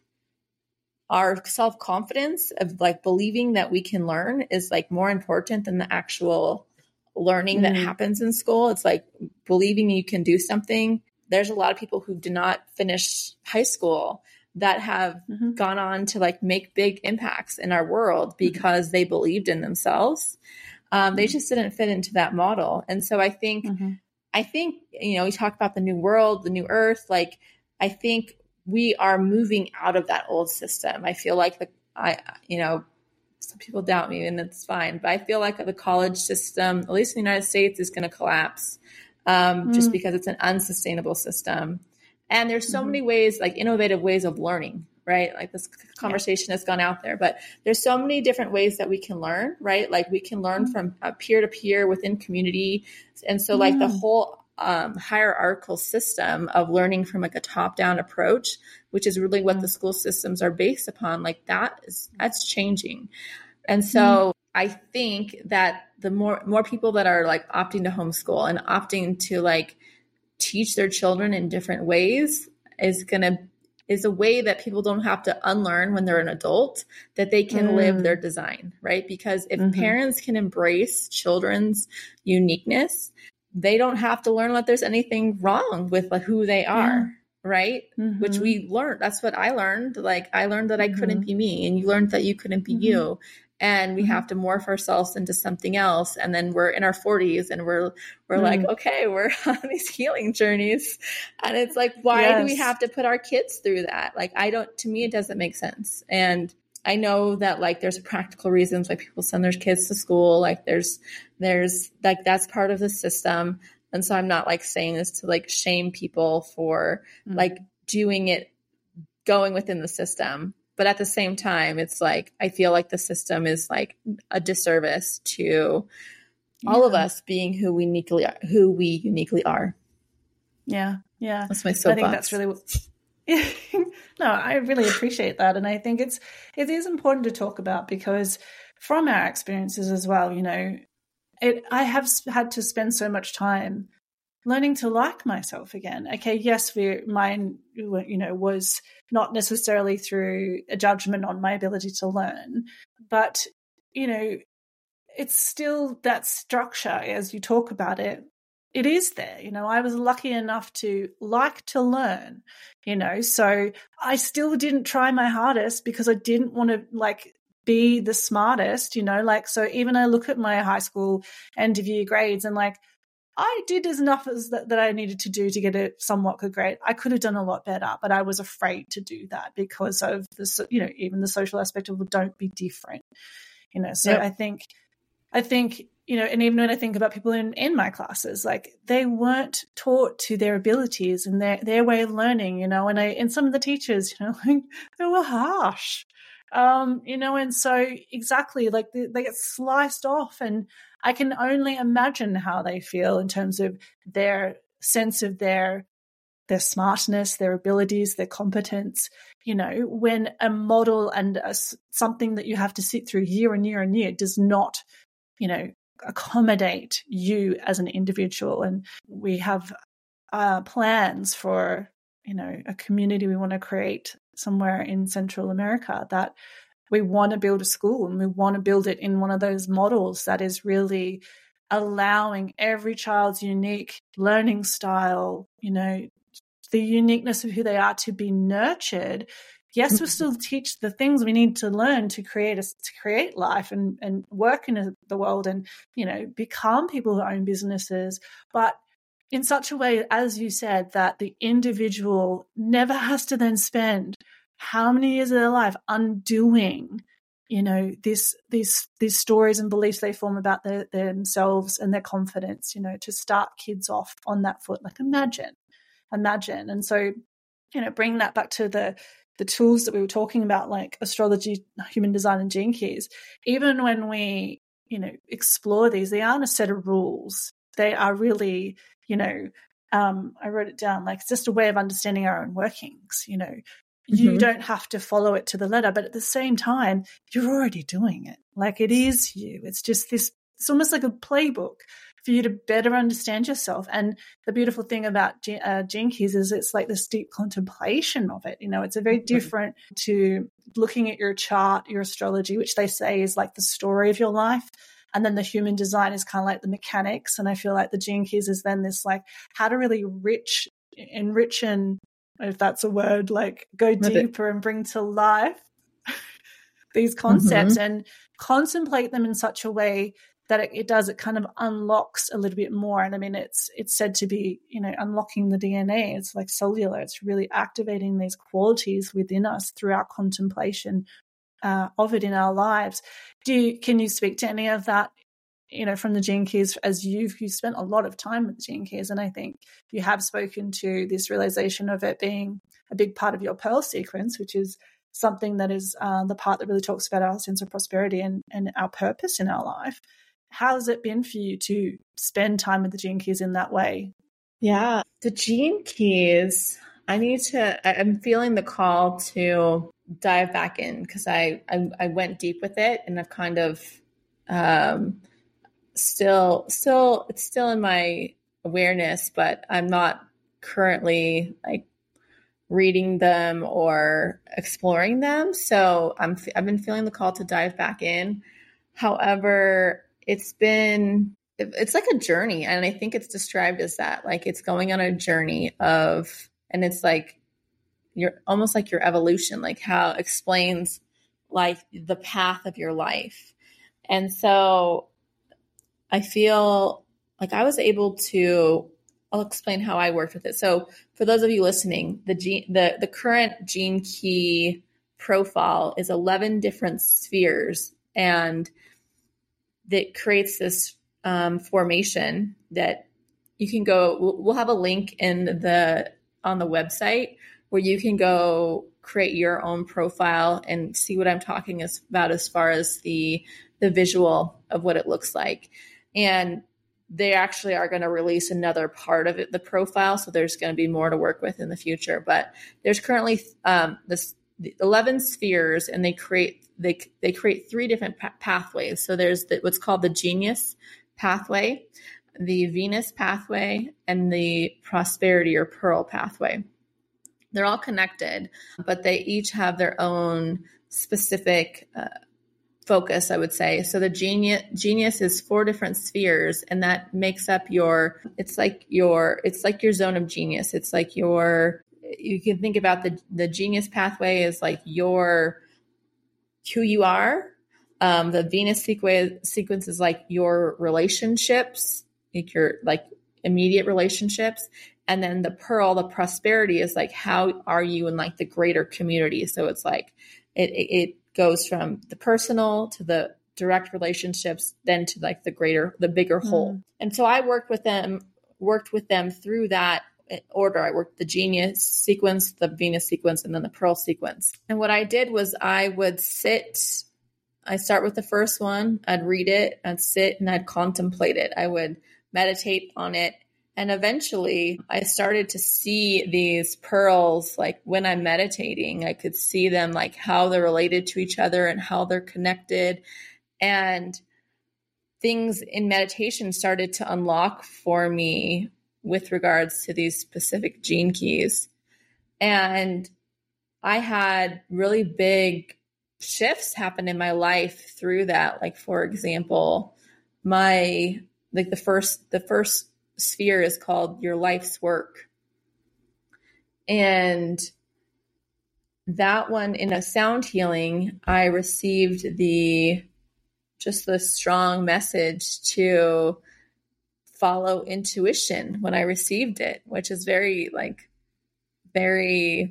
our self-confidence of like believing that we can learn is like more important than the actual learning mm. that happens in school. It's like believing you can do something. There's a lot of people who did not finish high school that have mm-hmm. gone on to like make big impacts in our world because mm-hmm. they believed in themselves. Um, mm-hmm. They just didn't fit into that model. And so I think, mm-hmm. I think, you know, we talk about the new world, the new earth. Like, I think we are moving out of that old system. I feel like the, I, you know, some people doubt me, and it's fine, but I feel like the college system, at least in the United States, is going to collapse um, mm-hmm. just because it's an unsustainable system. And there's so mm-hmm. many ways, like innovative ways of learning, right? Like this conversation yeah. has gone out there, but there's so many different ways that we can learn, right? Like we can learn mm-hmm. from uh, peer to peer within community. And so like mm-hmm. the whole um, hierarchical system of learning from like a top down approach, which is really what mm-hmm. the school systems are based upon, like that is, that's changing. And so mm-hmm. I think that the more, more people that are like opting to homeschool and opting to like teach their children in different ways is going to, is a way that people don't have to unlearn when they're an adult, that they can mm. live their design, right? Because if mm-hmm. parents can embrace children's uniqueness, they don't have to learn that there's anything wrong with like, who they are, yeah. right? Mm-hmm. Which we learned. That's what I learned. Like I learned that I mm-hmm. couldn't be me, and you learned that you couldn't be mm-hmm. you. And we mm-hmm. have to morph ourselves into something else. And then we're in our forties, and we're, we're mm-hmm. like, okay, we're on these healing journeys. And it's like, why yes. do we have to put our kids through that? Like, I don't, to me, it doesn't make sense. And I know that like, there's practical reasons why people send their kids to school. Like there's, there's like, that's part of the system. And so I'm not like saying this to like shame people for mm-hmm. like doing it, going within the system. But at the same time, it's like, I feel like the system is like a disservice to yeah. all of us being who we uniquely are, who we uniquely are. Yeah. Yeah. That's my soapbox. I think that's really, no, I really appreciate that. And I think it's, it is important to talk about because from our experiences as well, you know, it, I have had to spend so much time learning to like myself again. Okay, yes, we, mine, you know, was not necessarily through a judgment on my ability to learn, but, you know, it's still that structure as you talk about it. It is there. You know, I was lucky enough to like to learn, you know, so I still didn't try my hardest because I didn't want to like be the smartest, you know, like, so even I look at my high school end of year grades and like, I did as enough as that, that I needed to do to get a somewhat good grade. I could have done a lot better, but I was afraid to do that because of the, you know, even the social aspect of, well, don't be different, you know. So yep. I think, I think, you know, and even when I think about people in, in my classes, like they weren't taught to their abilities and their, their way of learning, you know, and I, and some of the teachers, you know, like they were harsh, um, you know, and so exactly like they, they get sliced off, and I can only imagine how they feel in terms of their sense of their their smartness, their abilities, their competence, you know, when a model and a, something that you have to sit through year and year and year does not, you know, accommodate you as an individual. And we have uh, plans for, you know, a community we want to create somewhere in Central America that we want to build a school, and we want to build it in one of those models that is really allowing every child's unique learning style, you know, the uniqueness of who they are to be nurtured. Yes, we still teach the things we need to learn to create a, to create life and, and work in a, the world and, you know, become people who own businesses, but in such a way, as you said, that the individual never has to then spend how many years of their life undoing, you know, this, these, these stories and beliefs they form about their, themselves and their confidence, you know, to start kids off on that foot. Like imagine, imagine. And so, you know, bring that back to the, the tools that we were talking about, like astrology, human design, and gene keys. Even when we, you know, explore these, they aren't a set of rules. They are really, you know, um, I wrote it down, like it's just a way of understanding our own workings, you know. You mm-hmm. don't have to follow it to the letter, but at the same time, you're already doing it. Like it is you. It's just this, it's almost like a playbook for you to better understand yourself. And the beautiful thing about uh, Gene Keys is it's like this deep contemplation of it. You know, it's a very different to looking at your chart, your astrology, which they say is like the story of your life. And then the human design is kind of like the mechanics. And I feel like the Gene Keys is then this like how to really rich, enrich and, if that's a word, like go deeper and bring to life these concepts mm-hmm. and contemplate them in such a way that it, it does, it kind of unlocks a little bit more. And I mean, it's it's said to be, you know, unlocking the D N A. It's like cellular. It's really activating these qualities within us through our contemplation uh, of it in our lives. Do you, can you speak to any of that, you know, from the Gene Keys, as you've you spent a lot of time with the Gene Keys, and I think you have spoken to this realization of it being a big part of your Pearl sequence, which is something that is uh, the part that really talks about our sense of prosperity and, and our purpose in our life. How has it been for you to spend time with the Gene Keys in that way? Yeah, the Gene Keys, I need to, I'm feeling the call to dive back in because I, I, I went deep with it, and I've kind of, um, still, still, it's still in my awareness, but I'm not currently like reading them or exploring them. So I'm, I've been feeling the call to dive back in. However, it's been, it's like a journey. And I think it's described as that, like it's going on a journey of, and it's like, you're almost like your evolution, like how it explains like the path of your life. And so I feel like I was able to, I'll explain how I worked with it. So for those of you listening, the gene, the, the current Gene Key profile is eleven different spheres, and that creates this um, formation that you can go, we'll, we'll have a link in the, on the website where you can go create your own profile and see what I'm talking about as far as the the visual of what it looks like. And they actually are going to release another part of it, the profile. So there's going to be more to work with in the future. But there's currently um, this the eleven spheres, and they create they they create three different pa- pathways. So there's the, what's called the Genius pathway, the Venus pathway, and the Prosperity or Pearl pathway. They're all connected, but they each have their own specific uh, focus, I would say. So the genius genius is four different spheres, and that makes up your, it's like your, it's like your zone of genius. It's like your, you can think about the, the genius pathway as like your, who you are. Um, the Venus sequence sequence is like your relationships, like your like immediate relationships. And then the Pearl, the Prosperity, is like, how are you in like the greater community? So it's like, it, it, it goes from the personal to the direct relationships, then to like the greater, the bigger whole. Mm. And so I worked with them, worked with them through that order. I worked the Genius sequence, the Venus sequence, and then the Pearl sequence. And what I did was I would sit, I start with the first one, I'd read it, I'd sit and I'd contemplate it. I would meditate on it. And eventually I started to see these pearls, like when I'm meditating, I could see them, like how they're related to each other and how they're connected. And things in meditation started to unlock for me with regards to these specific gene keys. And I had really big shifts happen in my life through that. Like, for example, my, like the first, the first sphere is called your life's work. And that one, in a sound healing, I received the, just the strong message to follow intuition when I received it, which is very like, very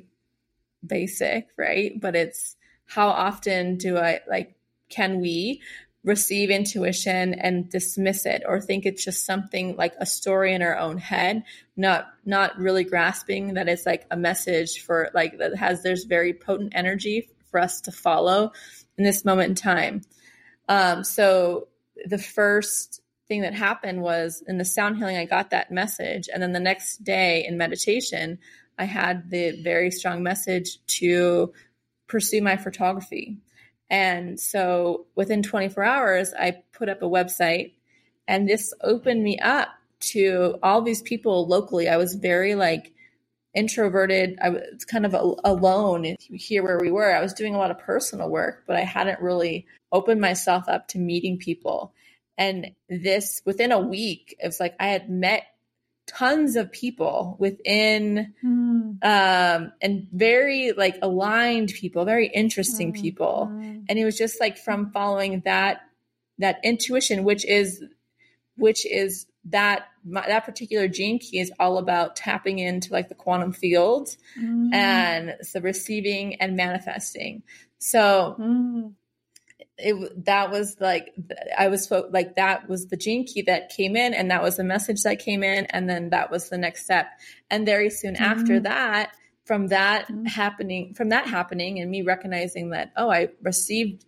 basic, right? But it's how often do I like, can we receive intuition and dismiss it or think it's just something like a story in our own head, not, not really grasping that it's like a message for like, that has, there's very potent energy for us to follow in this moment in time. Um, so the first thing that happened was in the sound healing, I got that message. And then the next day in meditation, I had the very strong message to pursue my photography. And so within twenty-four hours, I put up a website, and this opened me up to all these people locally. I was very like introverted. I was kind of alone here where we were. I was doing a lot of personal work, but I hadn't really opened myself up to meeting people. And this, within a week, it was like I had met tons of people within, mm. um, and very like aligned people, very interesting mm. people. Mm. And it was just like from following that, that intuition, which is, which is that, my, that particular gene key is all about tapping into like the quantum field mm. and so receiving and manifesting. So mm. it, that was like, I was like, that was the gene key that came in, and that was the message that came in. And then that was the next step. And very soon mm-hmm. after that, from that mm-hmm. happening, from that happening and me recognizing that, oh, I received,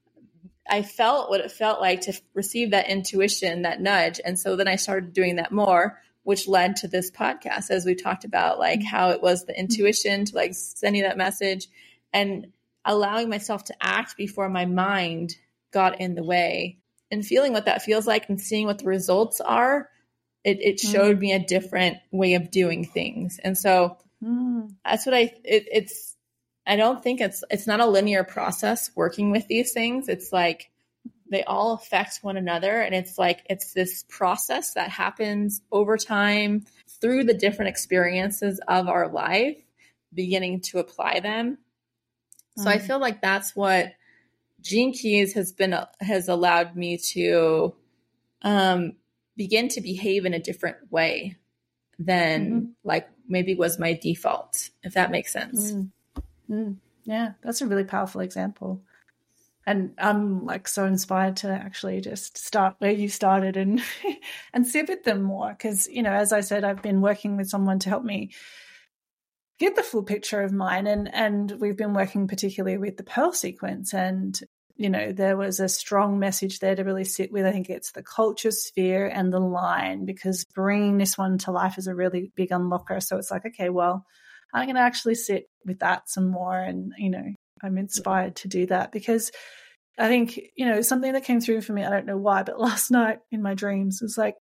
I felt what it felt like to receive that intuition, that nudge. And so then I started doing that more, which led to this podcast, as we talked about, like mm-hmm. how it was the intuition to like send you that message and allowing myself to act before my mind got in the way, and feeling what that feels like and seeing what the results are. It, it showed mm. me a different way of doing things. And so mm. that's what I, it, it's, I don't think it's, it's not a linear process working with these things. It's like they all affect one another. And it's like, it's this process that happens over time through the different experiences of our life, beginning to apply them. So I feel like that's what Gene Keys has been, has allowed me to um, begin to behave in a different way than mm-hmm. like maybe was my default, if that makes sense. Mm. Mm. Yeah, that's a really powerful example. And I'm like so inspired to actually just start where you started and and sit with them more. Because, you know, as I said, I've been working with someone to help me get the full picture of mine. And, and we've been working particularly with the Pearl sequence, and, you know, there was a strong message there to really sit with. I think it's the culture sphere and the line, because bringing this one to life is a really big unlocker. So it's like, okay, well, I'm going to actually sit with that some more. And, you know, I'm inspired to do that, because I think, you know, something that came through for me, I don't know why, but last night in my dreams was like,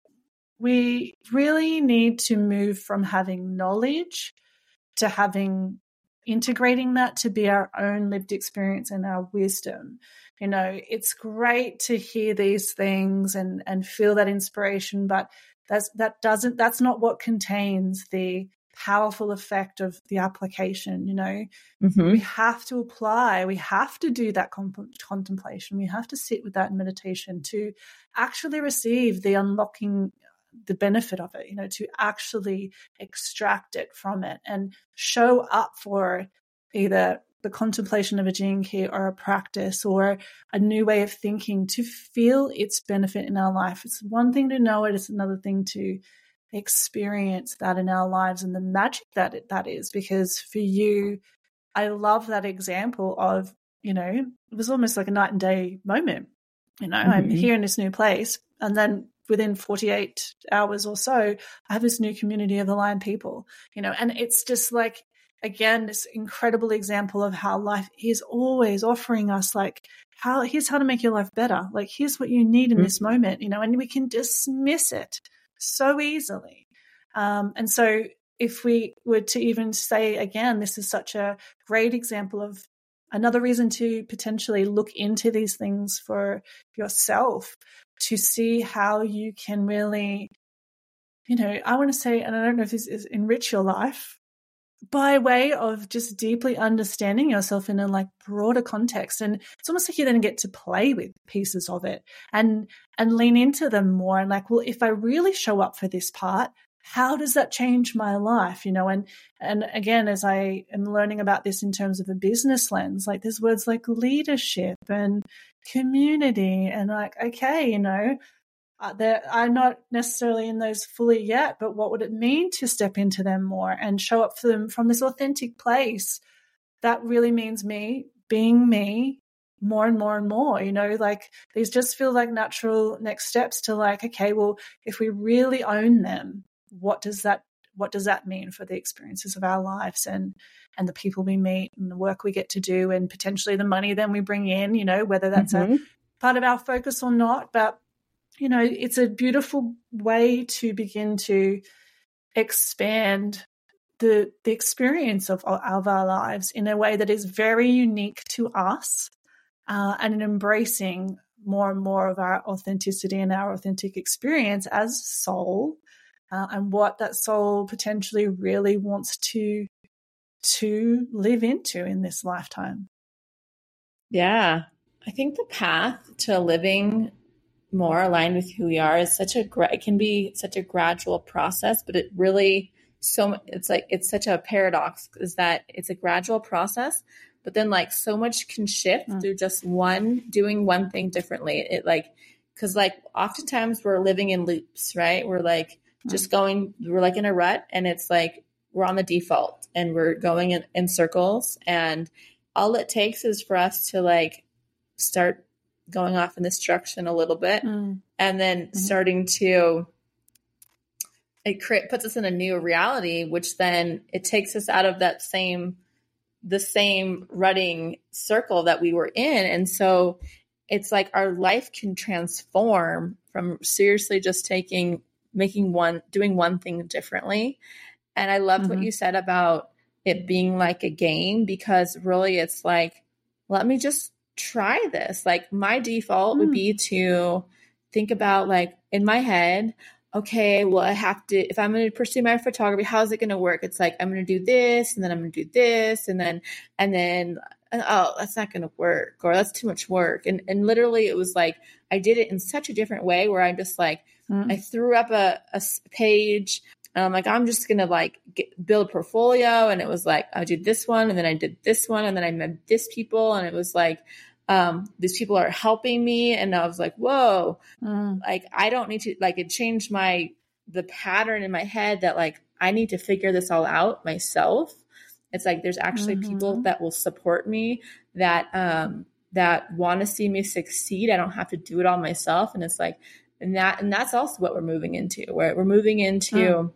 we really need to move from having knowledge to having integrating that to be our own lived experience and our wisdom. You know, it's great to hear these things and, and feel that inspiration, but that's, that doesn't, that's not what contains the powerful effect of the application. You know, mm-hmm. we have to apply, we have to do that comp- contemplation. We have to sit with that in meditation to actually receive the unlocking, the benefit of it, you know, to actually extract it from it and show up for either the contemplation of a gene key or a practice or a new way of thinking to feel its benefit in our life. It's one thing to know it, it's another thing to experience that in our lives and the magic that it, that is. Because for you, I love that example of, you know, it was almost like a night and day moment. You know, mm-hmm. I'm here in this new place, and then within forty-eight hours or so, I have this new community of aligned people, you know, and it's just like, again, this incredible example of how life is always offering us like, how, here's how to make your life better. Like, here's what you need in mm-hmm. this moment, you know, and we can dismiss it so easily. Um, and so if we were to even say, again, this is such a great example of another reason to potentially look into these things for yourself, to see how you can really, you know, I want to say, and I don't know if this is enrich your life by way of just deeply understanding yourself in a like broader context. And it's almost like you then get to play with pieces of it and, and lean into them more. And like, well, if I really show up for this part, how does that change my life? You know, and, and again, as I am learning about this in terms of a business lens, like there's words like leadership and community and like, okay, you know, uh, I'm not necessarily in those fully yet, but what would it mean to step into them more and show up for them from this authentic place? That really means me being me more and more and more, you know, like these just feel like natural next steps to like, okay, well, if we really own them, what does that what does that mean for the experiences of our lives and and the people we meet and the work we get to do and potentially the money then we bring in, you know, whether that's mm-hmm. a part of our focus or not. But, you know, it's a beautiful way to begin to expand the the experience of, of our lives in a way that is very unique to us uh, and in embracing more and more of our authenticity and our authentic experience as soul. Uh, and what that soul potentially really wants to to live into in this lifetime. Yeah, I think the path to living more aligned with who we are is such a it can be such a gradual process, but it really so it's like it's such a paradox is that it's a gradual process, but then like so much can shift mm. through just one doing one thing differently. It like because like oftentimes we're living in loops, right? We're like just going, we're like in a rut and it's like, we're on the default and we're going in, in circles. And all it takes is for us to like start going off in this direction a little bit. Mm. And then mm-hmm. starting to, it cre- puts us in a new reality, which then it takes us out of that same, the same rutting circle that we were in. And so it's like our life can transform from seriously just taking making one, doing one thing differently. And I loved mm-hmm. what you said about it being like a game, because really it's like, let me just try this. Like my default mm. would be to think about like in my head, okay, well, I have to, if I'm going to pursue my photography, how's it going to work? It's like, I'm going to do this and then I'm going to do this. And then, and then, and, oh, that's not going to work, or that's too much work. And, and literally it was like, I did it in such a different way where I'm just like, I threw up a, a page and I'm like, I'm just going to like get, build a portfolio. And it was like, I did this one and then I did this one and then I met this people. And it was like, um, these people are helping me. And I was like, whoa, mm. like, I don't need to, like, it changed my, the pattern in my head that like, I need to figure this all out myself. It's like there's actually Mm-hmm. people that will support me, that um, that want to see me succeed. I don't have to do it all myself. And it's like, and that, and that's also what we're moving into, where we're moving into mm.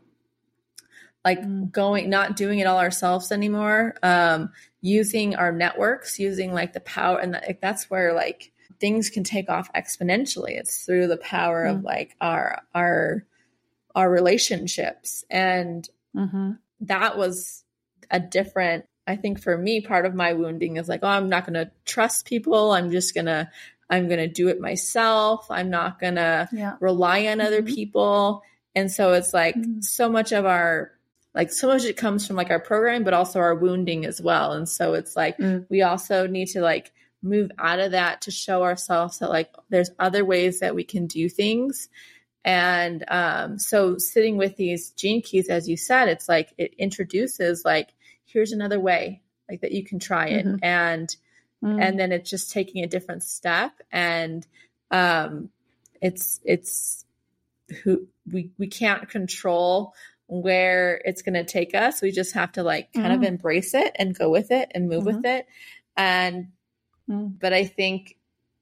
like mm. going, not doing it all ourselves anymore. Um, using our networks, using like the power, and the, that's where like things can take off exponentially. It's through the power mm. of like our, our, our relationships. And mm-hmm. that was a different, I think for me, part of my wounding is like, oh, I'm not going to trust people. I'm just going to, I'm going to do it myself. I'm not going to yeah. rely on other mm-hmm. people. And so it's like mm-hmm. so much of our, like so much it comes from like our program, but also our wounding as well. And so it's like, mm. we also need to like move out of that to show ourselves that like, there's other ways that we can do things. And um, so sitting with these gene keys, as you said, it's like, it introduces like, here's another way like that you can try it. Mm-hmm. And, mm. and then it's just taking a different step. And um, it's, it's who we, we can't control where it's going to take us. We just have to like kind mm. of embrace it and go with it and move mm-hmm. with it. And, mm. but I think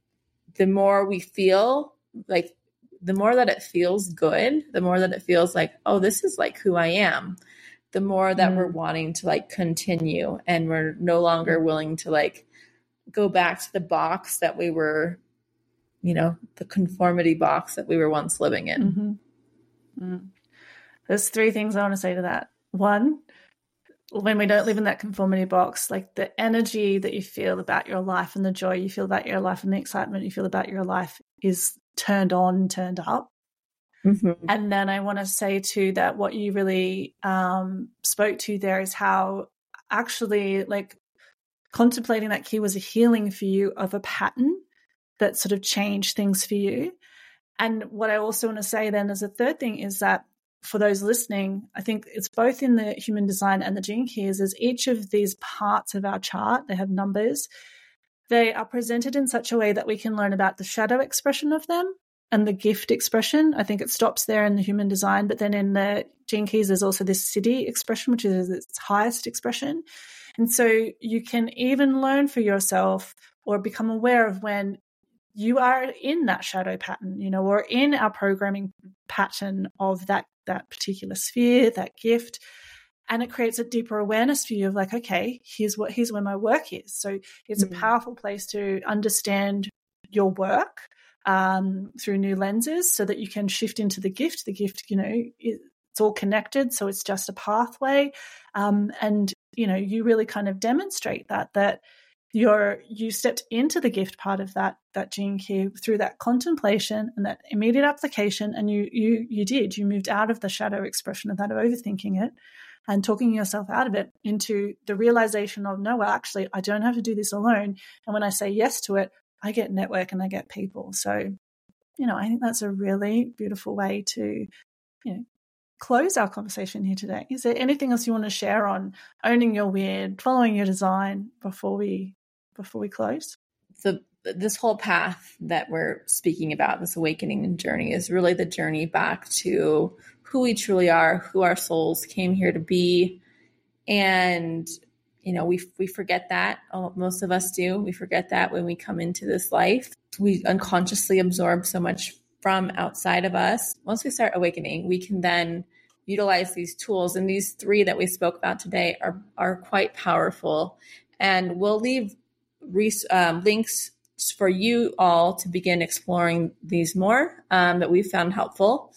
the more we feel like, the more that it feels good, the more that it feels like, oh, this is like who I am, the more that mm. we're wanting to like continue, and we're no longer willing to like go back to the box that we were, you know, the conformity box that we were once living in. Mm-hmm. Mm. There's three things I want to say to that. One, when we don't live in that conformity box, like the energy that you feel about your life and the joy you feel about your life and the excitement you feel about your life is turned on, turned up. Mm-hmm. And then I want to say too that what you really um, spoke to there is how actually like contemplating that key was a healing for you of a pattern that sort of changed things for you. And what I also want to say then as a third thing is that for those listening, I think it's both in the human design and the gene keys, is each of these parts of our chart, they have numbers, they are presented in such a way that we can learn about the shadow expression of them and the gift expression. I think it stops there in the human design, but then in the gene keys, there's also this siddhi expression, which is its highest expression. And so you can even learn for yourself or become aware of when you are in that shadow pattern, you know, or in our programming pattern of that, that particular sphere, that gift. And it creates a deeper awareness for you of like, okay, here's what, here's where my work is. So it's mm-hmm. a powerful place to understand your work um, through new lenses so that you can shift into the gift. The gift, you know, it's all connected. So it's just a pathway. Um, and, you know, you really kind of demonstrate that, that you're, you stepped into the gift part of that, that gene key through that contemplation and that immediate application. And you, you, you did, you moved out of the shadow expression of that, of overthinking it and talking yourself out of it into the realization of, no, well, actually, I don't have to do this alone. And when I say yes to it, I get network and I get people. So, you know, I think that's a really beautiful way to, you know, close our conversation here today. Is there anything else you want to share on owning your weird, following your design before we before we close? So this whole path that we're speaking about, this awakening and journey, is really the journey back to who we truly are, who our souls came here to be. And, you know, we we forget that. Most of us do. We forget that when we come into this life. We unconsciously absorb so much from outside of us. Once we start awakening, we can then utilize these tools. And these three that we spoke about today are, are quite powerful. And we'll leave res- um, links for you all to begin exploring these more um, that we found helpful.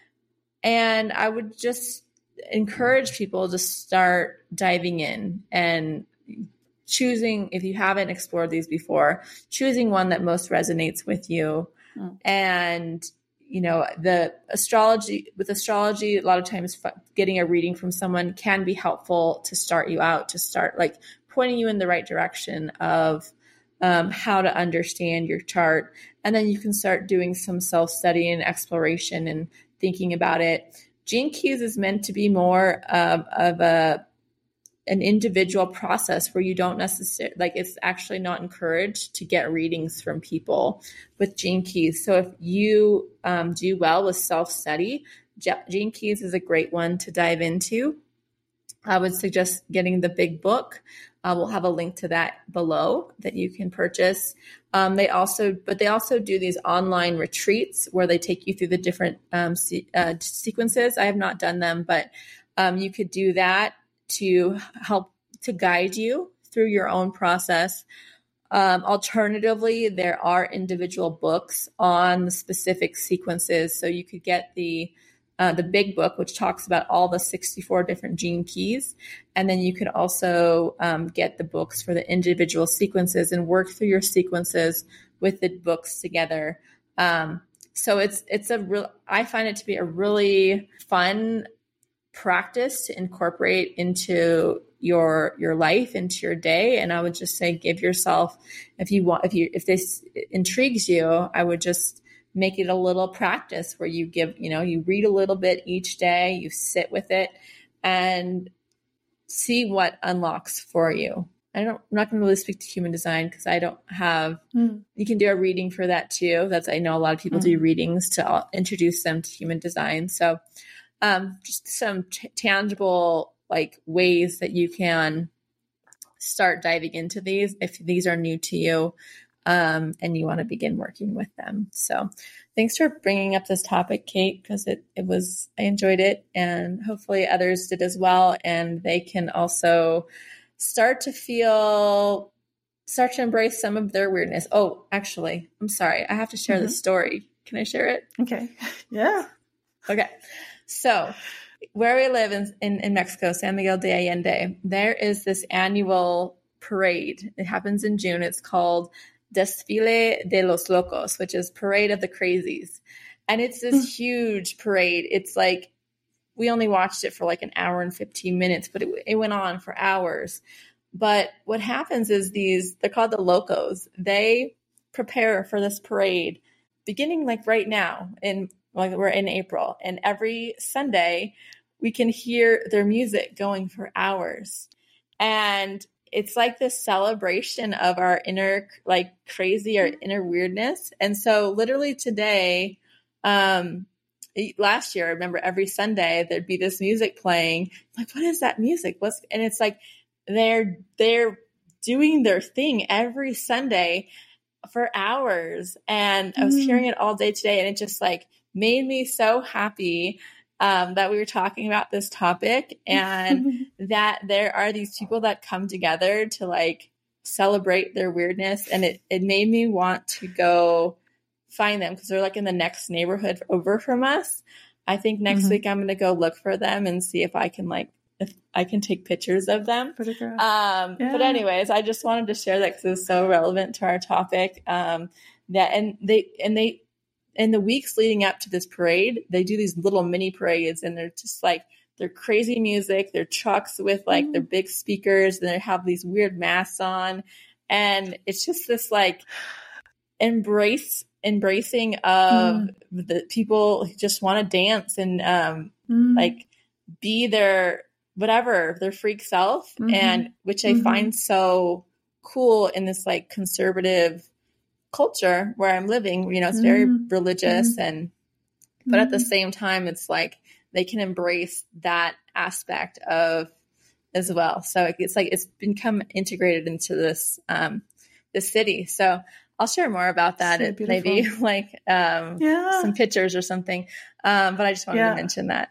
And I would just encourage people to start diving in and choosing, if you haven't explored these before, choosing one that most resonates with you. Mm. And, you know, the astrology, with astrology, a lot of times getting a reading from someone can be helpful to start you out, to start like pointing you in the right direction of um, how to understand your chart. And then you can start doing some self-study and exploration and thinking about it. Gene Keys is meant to be more um, of a an individual process where you don't necessarily, like, it's actually not encouraged to get readings from people with Gene Keys. So if you um, do well with self-study, Gene Keys is a great one to dive into. I would suggest getting the big book. Uh, we'll have a link to that below that you can purchase. Um, they also, but they also do these online retreats where they take you through the different um, se- uh, sequences. I have not done them, but um, you could do that to help to guide you through your own process. Um, alternatively, there are individual books on the specific sequences. So you could get the Uh, the big book, which talks about all the sixty-four different gene keys. And then you could also um, get the books for the individual sequences and work through your sequences with the books together. Um, so it's, it's a real, I find it to be a really fun practice to incorporate into your, your life, into your day. And I would just say, give yourself, if you want, if you, if this intrigues you, I would just make it a little practice where you give, you know, you read a little bit each day, you sit with it and see what unlocks for you. I don't, I'm not going to really speak to human design because I don't have, mm. you can do a reading for that too. That's, I know a lot of people mm. do readings to introduce them to human design. So um, just some t- tangible like ways that you can start diving into these if these are new to you. Um, and you want to begin working with them. So thanks for bringing up this topic, Kate, because it, it was, I enjoyed it and hopefully others did as well. And they can also start to feel, start to embrace some of their weirdness. Oh, actually, I'm sorry. I have to share mm-hmm. this story. Can I share it? Okay. Yeah. Okay. So where we live in, in, in Mexico, San Miguel de Allende, there is this annual parade. It happens in June. It's called Desfile de los Locos, which is Parade of the Crazies. And it's this mm. huge parade. It's like, we only watched it for like an hour and fifteen minutes, but it, it went on for hours. But what happens is these, they're called the Locos. They prepare for this parade beginning like right now in, like we're in April. And every Sunday we can hear their music going for hours. And it's like this celebration of our inner, like crazy or inner weirdness. And so literally today, um, last year, I remember every Sunday there'd be this music playing. Like, what is that music? What's, and it's like, they're, they're doing their thing every Sunday for hours. And I was mm. hearing it all day today. And it just like made me so happy Um, that we were talking about this topic and that there are these people that come together to like celebrate their weirdness. And it, it made me want to go find them because they're like in the next neighborhood over from us. I think next mm-hmm. week I'm going to go look for them and see if I can like, if I can take pictures of them. Um, yeah. But anyways, I just wanted to share that because it's so relevant to our topic. Um, that, and they, and they, in the weeks leading up to this parade, they do these little mini parades and they're just like, they're crazy music. They're trucks with like mm. their big speakers and they have these weird masks on. And it's just this like embrace, embracing of mm. the people who just want to dance and um, mm. like be their, whatever, their freak self. Mm-hmm. And which I mm-hmm. find so cool in this like conservative culture where I'm living, you know, it's very mm-hmm. religious and, but mm-hmm. at the same time, it's like they can embrace that aspect of as well. So it's like, it's become integrated into this, um, this city. So I'll share more about that. So it, maybe like, um, yeah. some pictures or something. Um, but I just wanted yeah. to mention that.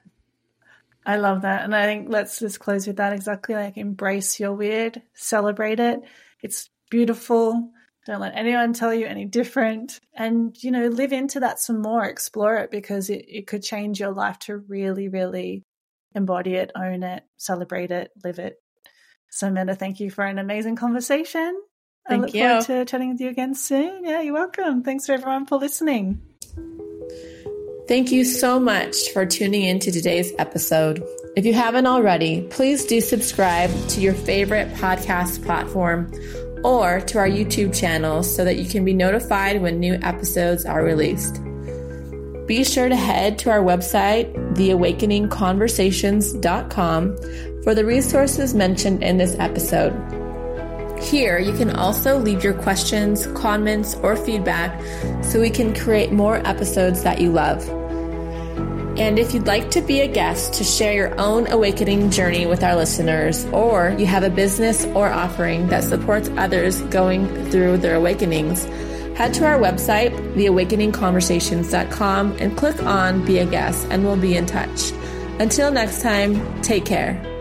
I love that. And I think let's just close with that exactly. Like embrace your weird, celebrate it. It's beautiful. Don't let anyone tell you any different and, you know, live into that some more, explore it because it, it could change your life to really, really embody it, own it, celebrate it, live it. So Amanda, thank you for an amazing conversation. Thank I look you. forward to chatting with you again soon. Yeah, you're welcome. Thanks for everyone for listening. Thank you so much for tuning in to today's episode. If you haven't already, please do subscribe to your favorite podcast platform or to our YouTube channel so that you can be notified when new episodes are released. Be sure to head to our website, the awakening conversations dot com, for the resources mentioned in this episode. Here, you can also leave your questions, comments, or feedback so we can create more episodes that you love. And if you'd like to be a guest to share your own awakening journey with our listeners, or you have a business or offering that supports others going through their awakenings, head to our website, the awakening conversations dot com, and click on Be a Guest, and we'll be in touch. Until next time, take care.